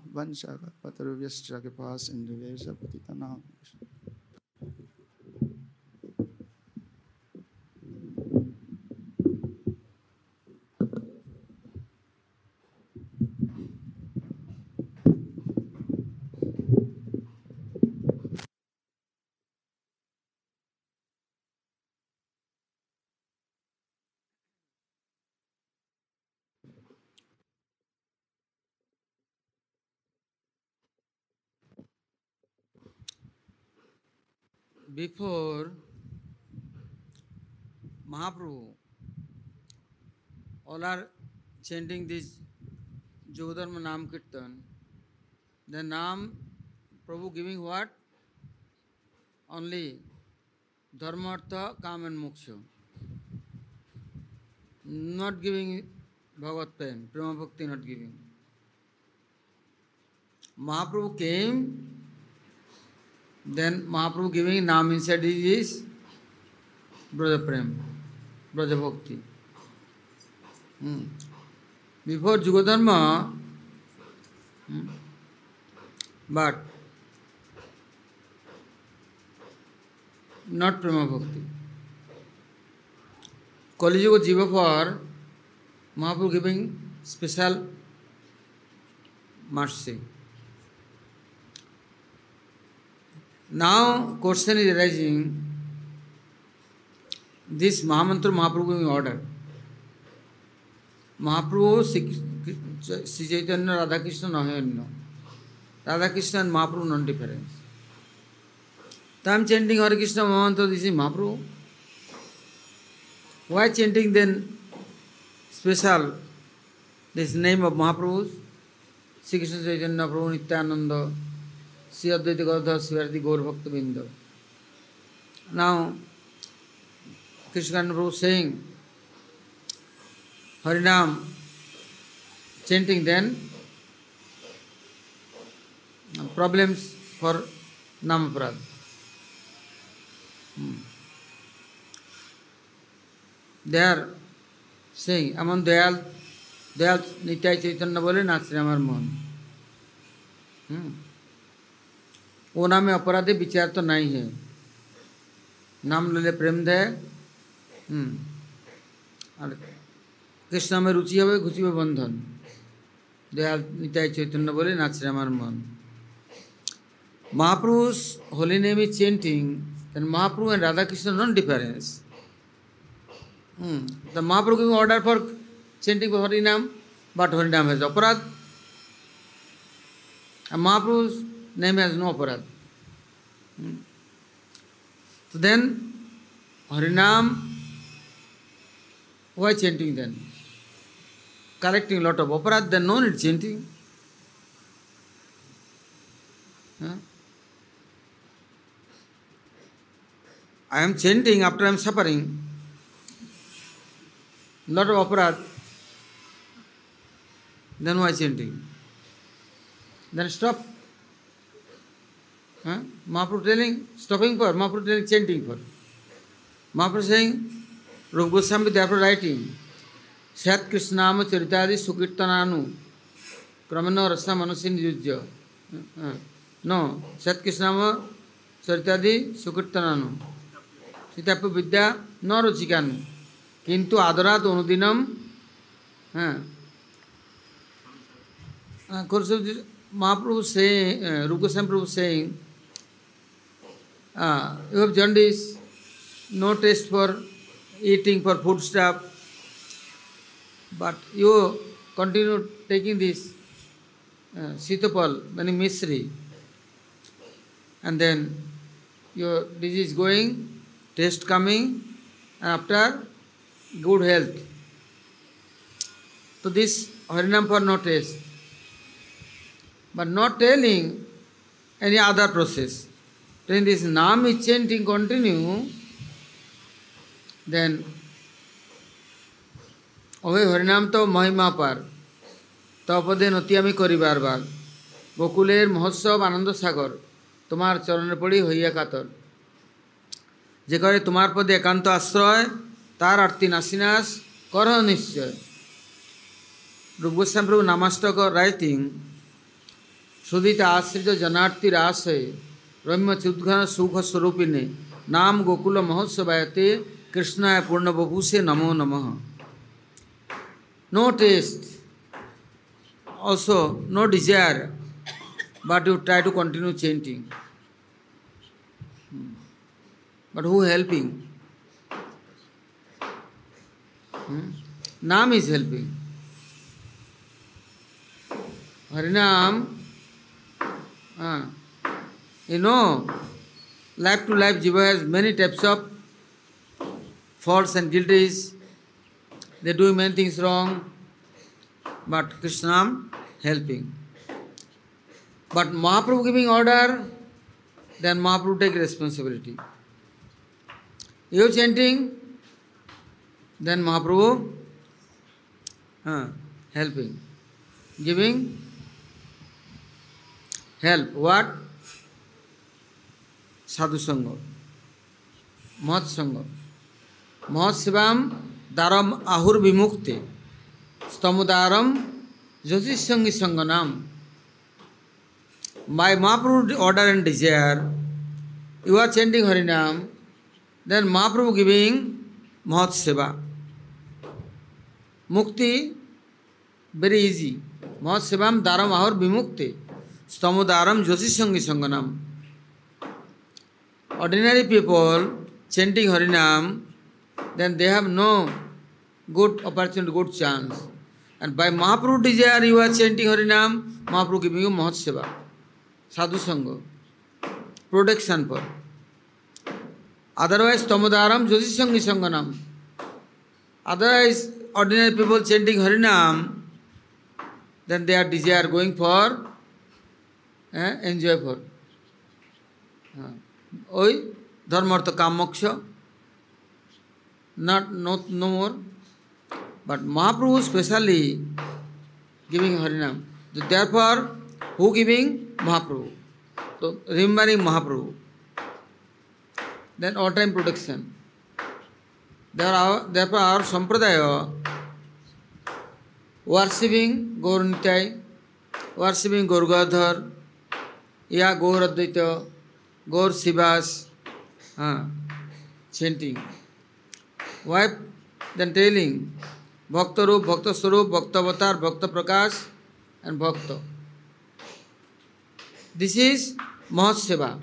Before Mahaprabhu, all are chanting this Yogadharma Nam Kirtan. The Nam, Prabhu giving what? Only Dharma, Artha, Kam and Moksha. Not giving Bhagavad Prem, Prema Bhakti not giving. Mahaprabhu came, then Mahaprabhu giving Nam inside is Braja Prem, Braja Bhakti. Hmm. Before Yogadharma, hmm, but not Prema Bhakti. Kali Yuga Jiva for Mahaprabhu giving special mercy. Now question is arising, this Mahamantra Mahaprabhu giving order. Mahaprabhu, Sri Chaitanya, Radha Krishna, Nahayanya. Radha Krishna and Mahaprabhu non difference. So I am chanting Hare Krishna Mahamantra, this is Mahaprabhu. Why chanting then special this name of Mahaprabhu? Sri Krishna Chaitanya Prabhu Nityananda, Sri Advaita Gadadhar Srivarti Gaur Bhakta Binda. Now, Krishna Prabhu saying Harinam, chanting then problems for Namaprad. Hmm. They are saying, among Dayal, Dayal Nityai Chaitanya bole नाचरे हमार मन. वो नाम में अपराधी विचार तो नहीं है. नाम ले ले प्रेम दे. कृष्ण में रुचि है घुसी में बंधन. Dayal Nityai Chaitanya bole नाचरे हमार मन. Mahaprabhu's holy name is chanting, then Mahaprabhu and Radha Krishna non difference. Hmm. The Mahaprabhu giving order for chanting for Harinam, but Harinam has aparad. And Mahaprabhu's name has no aparad. Hmm. So then, Harinam, why chanting then? Collecting lot of aparad, then no need chanting. Huh? I am chanting after I am suffering. Lot of aparad, then why chanting? Then stop. Huh? Mahaprabhu telling, stopping for, Mahaprabhu telling, chanting for. Mahaprabhu saying, Rupa Goswami therefore writing, Sat Krishnama Charitadi Sukirtananu Kramana Rasa Manasin Yujya. No, Sat Krishnama Charitadi Sukirtananu Sitapu Vidya no Ruchikanu. किंतु आदरात अनुदिनम महाप्रभु से Rupa Goswami Prabhu saying, uh, you have jaundice, no taste for eating for food stuff, but you continue taking this uh, Sitapal, meaning Misri, and then your disease going, taste coming, and after good health. So this Harinam for no taste, but not telling any other process. When this Nam is chanting continue, then Ohe Harinam to Mahima par, Tapade Notiami Kori bar bar, Bokuler Mahotsav Ananda Sagar, Tomar Charane Padi Hoya Katar. যে করে তোমার পদে একান্ত আশ্রয় তার আরতি নাসিনাস কর নিশ্চয়. Rupa Goswami Prabhu Namastak writing, Sudita Asrita Janarti Rase, Ramya Chudghana Sukha Swarupine, Nam Gokula Mahotsavayate, Krishna Purna Babuse Namo Namaha. No taste, also no desire, but you try to continue chanting. But who helping? Hmm? Nam is helping. Harinam, uh, you know, life to life Jiva has many types of faults and guilties, they do many things wrong, but Krishna helping. But Mahaprabhu giving order, then Mahaprabhu take responsibility. You chanting, then Mahaprabhu uh, helping, giving help. What? Sadhu Sangha, Mahat Sangha. Mahat Sivam Daram Ahur Vimukte Stamudaram Jyotishangi Sanganam. By Mahaprabhu order and desire, you are chanting Harinam, then Mahaprabhu giving Mahat Seva. Mukti, very easy. Mahat Sevam Daram Ahur Vimukte Stamudaram Jyotishangi Sanganam. Ordinary people chanting Harinam, then they have no good opportunity, good chance. And by Mahaprabhu desire, you are chanting Harinam, Mahaprabhu giving you Mahat Seva. Sadhu Sangha, protection for. Otherwise, Tamudaram Jyotishangi Sanganam. Otherwise, ordinary people chanting Harinam, then they are desire going for, eh, enjoy for. Oi, Dharmartha Kamoksha, not, not no more. But Mahaprabhu specially giving Harinam. Therefore, who giving? Mahaprabhu. So, remembering Mahaprabhu. Then all time protection. Therefore, our Sampradaya, worshipping Gaur Nitai, worshipping Gaur Gadhar, Ya Gaur Advaita, Gaur Sivas, uh, chanting. Why? Then telling Bhakta Rup, Bhakta Swarup, Bhakta Avatar, Bhakta Prakash, and Bhakta. This is Mahat Seva.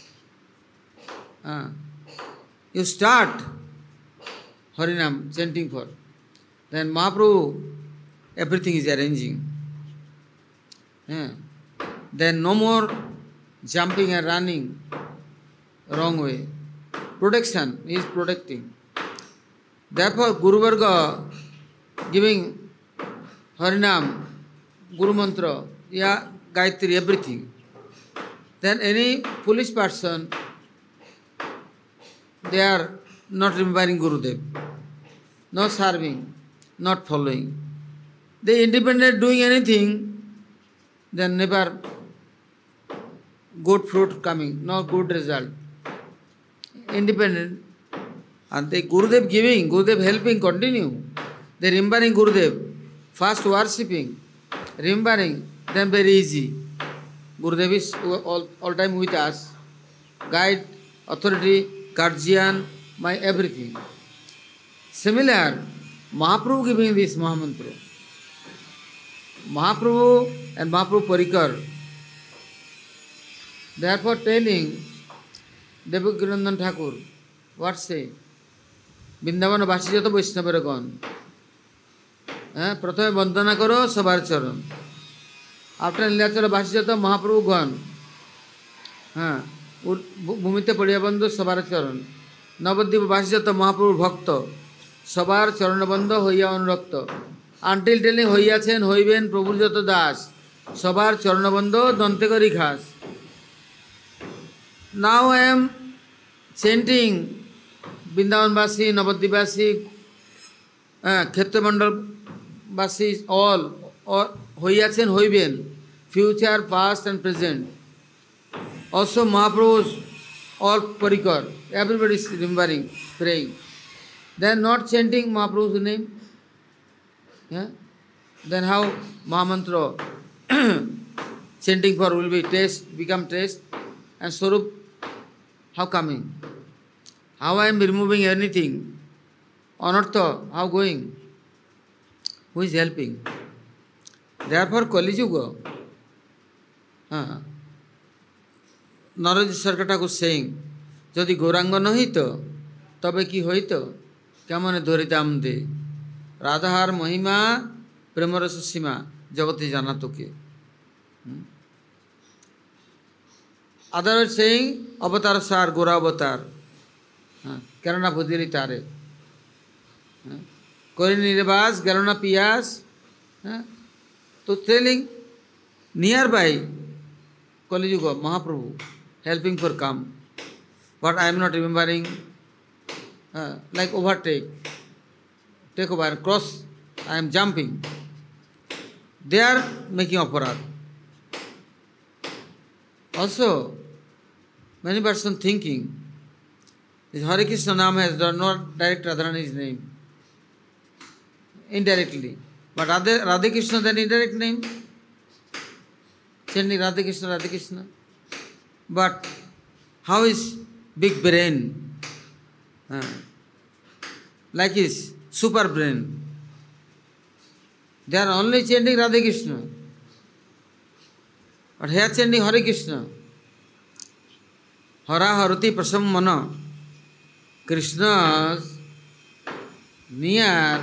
Uh, you start Harinam chanting for. Then Mahaprabhu, everything is arranging. Yeah. Then no more jumping and running wrong way. Protection, he is protecting. Therefore, Guru Varga giving Harinam, Guru Mantra, Ya Gayatri, everything. Then any foolish person, they are not remembering Gurudev, not serving, not following. They independent doing anything, then never good fruit coming, no good result. Independent. And they Gurudev giving, Gurudev helping, continue. They remembering Gurudev, fast worshipping, remembering, then very easy. Gurudev is all, all time with us. Guide, authority, guardian, my everything. Similar, Mahaprabhu giving this Mahamantra. Mahaprabhu and Mahaprabhu Parikar. Therefore telling Devaki Thakur, what say? Vrindavan বাসী যত বৈষ্ণবের গণ, হ্যাঁ, প্রথমে বন্দনা করো সবার চরণ। আপনার নীলাচল বাসী যত মহাপ্রভু গণ, হ্যাঁ, ভূমিতে পড়িয়া বন্ধু সবার চরণ। নবদ্বীপ বাসী যত মহাপ্রভুর ভক্ত, সবার চরণবন্ধ হইয়া অনুরক্ত। আনটিল টেলিং হইয়াছেন হইবেন প্রভুর যত দাস, সবার চরণবন্ধ দন্তে করি ঘাস। Now I am chanting Vrindavanbasi, Navadvipbasi, uh, Kshetromandalbasi, all, all hoiyachen, hoiben, future, past and present. Also Mahaprabhu's all parikar, everybody is remembering, praying. They are not chanting Mahaprabhu's name. Yeah? Then how Mahamantra chanting for will be taste, become taste, and Swarup, how coming? How I am removing anything? Anartha, how going? Who is helping? Therefore, Kali Yuga. Uh, Naraji Sarkar Thakur saying, Jodi Gauranga নহিত তবে কি হইত কেমনে ধরিতাম দে রাধার মহিমা প্রেমরস সীমা জগতে জানা তোকে. Otherwise saying, Avatar Sar, Gora Avatar. Karana Budiri Tare. Kori Nirvas, Garona Piyas. So telling nearby Kali Yuga, Mahaprabhu, helping for come. But I am not remembering, uh, like overtake, take over, cross, I am jumping. They are making aparad. Also, many persons thinking, this Hare Krishna Nam has not direct Radharani's name. Indirectly. But Radha, Radha Krishna, then indirect name. Chanting Radha Krishna, Radha Krishna. But how is big brain? Uh, like his super brain. They are only chanting Radha Krishna. But here chanting Hare Krishna. Hara Harati Prasammana. Krishna's near.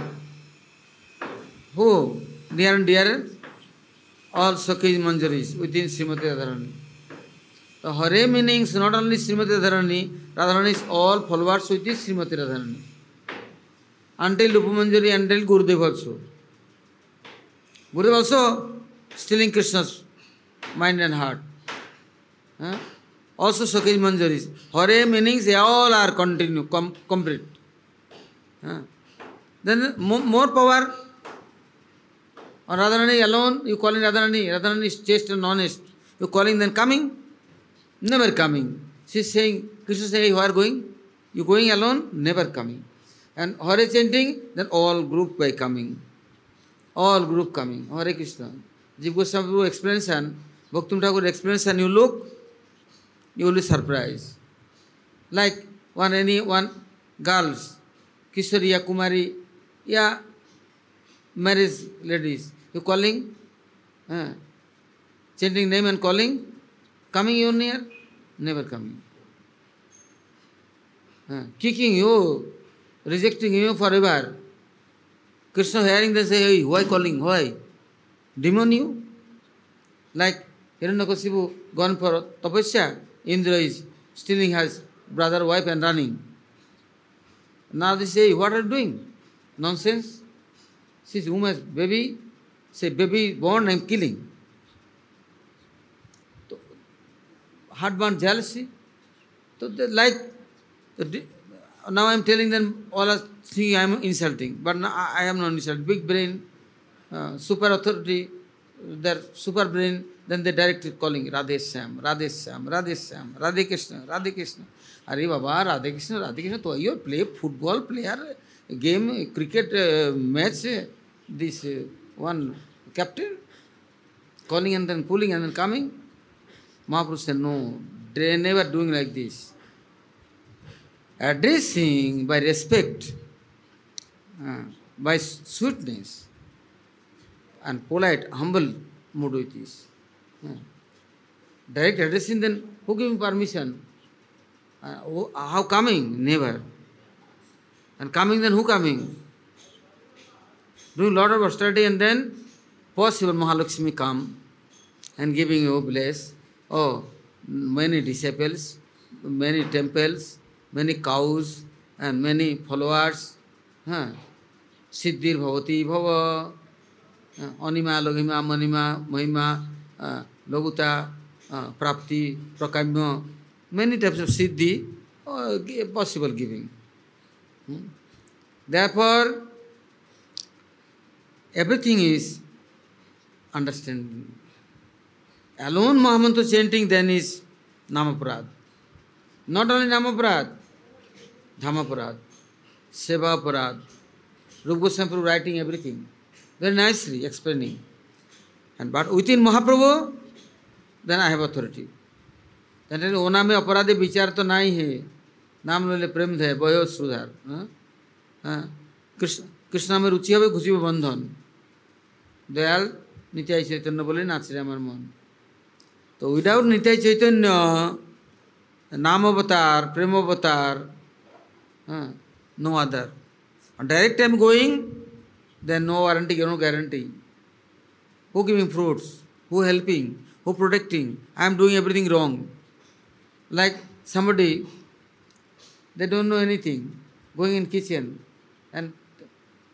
Who? Near and dear? All Sakhis Manjaris within Srimati Radharani. The Hare meanings not only Srimati Radharani, Radharani is all followers with this Srimati Radharani. Until Rupamanjari, until Gurudev also. Gurudev also still in Krishna's mind and heart. Huh? Also Sakhis Manjaris. Hare meanings they all are continue, com- complete. Huh? Then more, more power. Or Radharani alone, you calling Radharani, Radharani is chaste and honest. You calling them coming? Never coming. She is saying, Krishna saying, you are going? You going alone? Never coming. And Hare chanting, then all group by coming. All group coming. Hare Krishna. Jiva Goswami explanation, Bhakti Thakur explanation, you look, you will be surprised. Like one any one girls, Kishoriya, Kumari, yeah, marriage ladies, you calling, uh, chanting name and calling, coming you near, never coming. Uh, kicking you, rejecting you forever. Krishna hearing them say, hey, why calling, why? Demon you? Like Hiranyakashipu gone for tapasya, Indra is stealing his brother, wife and running. Now they say, what are you doing? Nonsense. Says, woman's baby, say, baby born, I am killing. Heart-burn jealousy. So they like, now I am telling them, all are thinking I am insulting. But now I am not insulting. Big brain, uh, super authority, their super brain, then they directly calling Radhe Shyam, Radhe Shyam, Radhe Shyam, Radhe Krishna, Radhe Krishna. Are Baba, Radhe Krishna, Radhe Krishna, so you play football player, game, cricket uh, match, this uh, one captain, calling and then pulling and then coming. Mahaprabhu said, no, they are never doing like this. Addressing by respect, uh, by sweetness, and polite, humble mood with this. Uh, direct addressing, then who giving permission? Uh, who, how coming? Never. And coming, then who coming? Doing lot of austerity and then possible Mahalakshmi come and giving you bless. Oh, many disciples, many temples, many cows and many followers. Huh? Siddhir bhavati bhava, anima, loghima, manima, mahima, uh, loguta, uh, prapti, prakamya, many types of siddhi, uh, possible giving. Hmm? Therefore, everything is understanding. Alone Mahamantra chanting then is Namaparad. Not only Namaparad, Dhamaparad, Sevaparad. Rupa Goswami writing everything. Very nicely explaining. And but within Mahaprabhu, then I have authority. That is, Ona mein aparade vichar to nahi hai. Naam lele prem the bayo sudhar. Krishna Krishna mein ruchi hobe khushi hobe bandhan. Dayal Nityai Chaitanya bole nachre amar mon. So without Nityai Chaitanya, Nam avatar, Prem avatar, uh, no other. And direct I am going, then no warranty, no guarantee. Who giving fruits? Who helping? Who protecting? I am doing everything wrong. Like somebody, they don't know anything, going in kitchen and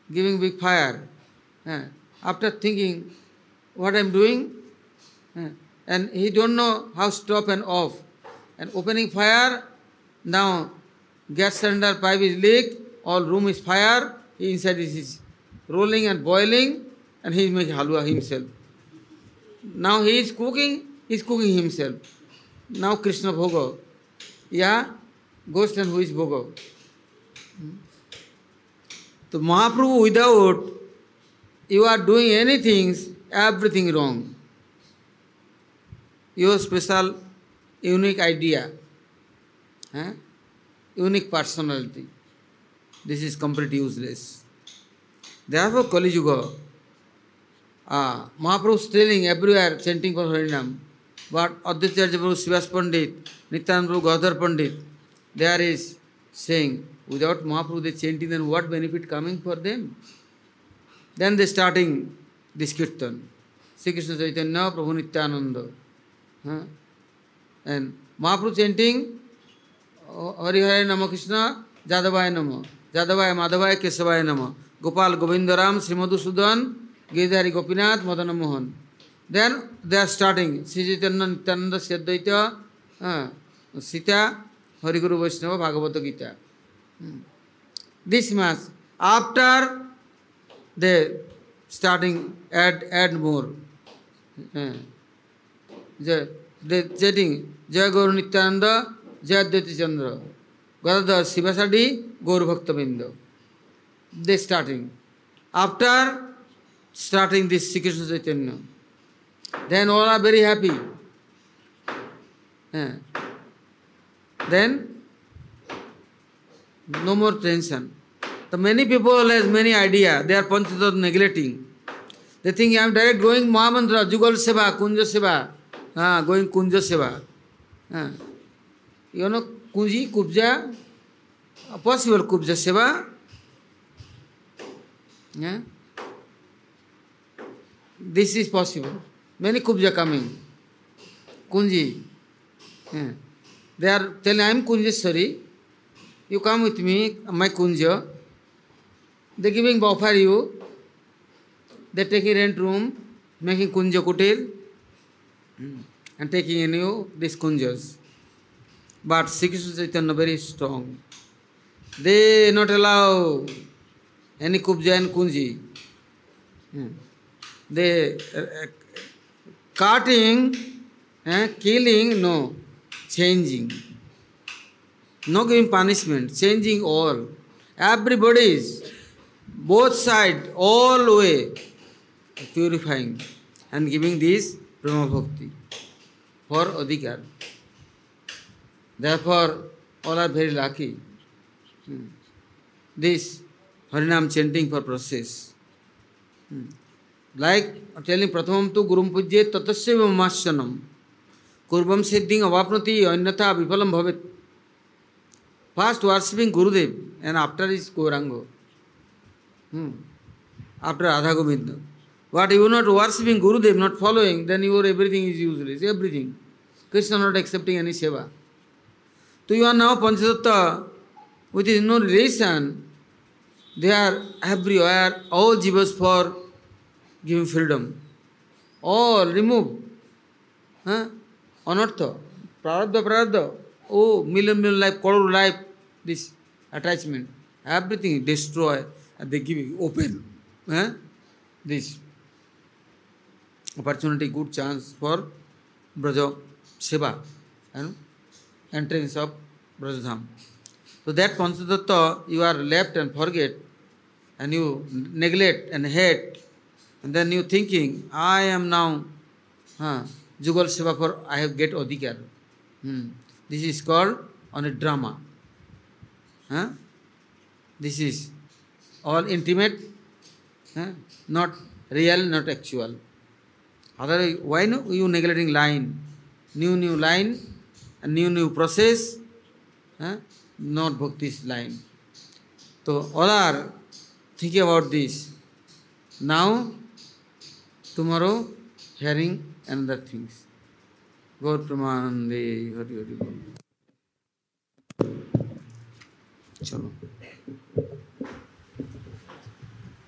giving big fire. Uh, after thinking what I'm doing, uh, and he don't know how stop and off. And opening fire, now gas cylinder pipe is leaked, all room is fire, he inside is rolling and boiling, and he is making halwa himself. Now he is cooking, he is cooking himself. Now Krishna Bhoga. Yeah, ghost and who is Bhoga? So Mahaprabhu, without you are doing anything, everything wrong. Your special, unique idea, eh? Unique personality. This is completely useless. Therefore, Kali Yuga, uh, Mahaprabhu is telling everywhere, chanting for Harinam. But Advaita Prabhu, Srivas Pandit, Nityananda Prabhu, Gadadhar Pandit, there is saying, without Mahaprabhu they chanting, then what benefit coming for them? Then they starting this kirtan. Sri Krishna Chaitanya, Prabhu Nityananda. Huh? And Mahaprabhu chanting, Hari Hari Nama Krishna, Jadavaya Nama, Jadavaya Madhavaya Kesavaya Nama, Gopal Govindaram, Srimadu Sudan, Giridhari Gopinath, Madana Mohan. Then they are starting, Sri Chaitanya Nityananda Syadvaita, uh, Sita, Hari Guru Vaishnava, Bhagavata Gita. Hmm. This much. After they starting add add more. Uh, they they chanting Jaya Gaur Nityananda, Jaya Advaita Chandra, Gadadhar Sivasadi, Gaur Bhakta Binda. They starting. After starting this Sri Krishna Chaitanya, then all are very happy. Uh, then no more tension. The many people has many idea. They are Panchatattva neglecting. They think I am direct going Mahamantra, Jugal Seva, Kunja Seva. Ah, going Kunja Seva. Ah. You know, Kunji, Kubja, possible Kubja Seva. Yeah. This is possible. Many Kubja coming. Kunji. Yeah. They are telling, I am Kunjeshwari. You come with me, my Kunja. They giving offer you. They taking rent room, making Kunja Kutir, and taking in you these Kunjas. But Sri Krishna Chaitanya very strong. They not allow any Kubja and Kunji. They uh, cutting, uh, killing, no, changing. No giving punishment, changing all. Everybody is, both sides, all way, purifying and giving this Brahma Bhakti for Adhikar. Therefore, all are very lucky. Hmm. This Harinam chanting for process. Hmm. Like telling Prathamam tu Gurum Pujye Tatasya Mamasyanam Kurvam Siddhing Avapnati Anyatha Vipalam Bhavet. First worshipping Gurudev and after is Gauranga. Hmm. After Radha Govinda. But you are not worshipping Gurudev, not following, then your everything is useless. Everything. Krishna not accepting any seva. So you are now Panchatattva, which is no relation. They are everywhere, all jivas for giving freedom. All remove. Huh? Anartha. Prarabdha, prarabdha. Oh, million, million life, crore life, this attachment. Everything destroy and they give you open. Huh? This opportunity, good chance for Braja Seva and entrance of Brajadham. So that Panchatattva you are left and forget and you neglect and hate and then you thinking, I am now huh, Jugal Seva for I have get Adhikar. Hmm. This is called on a drama. Huh? This is all intimate, huh? Not real, not actual. Otherwise, why no you neglecting line? New, new line, and new, new process, huh? Not Bhakti's line. So all are thinking about this. Now, tomorrow, hearing another things. Gaur Pramanande, Hari Hari Bol. Chalo.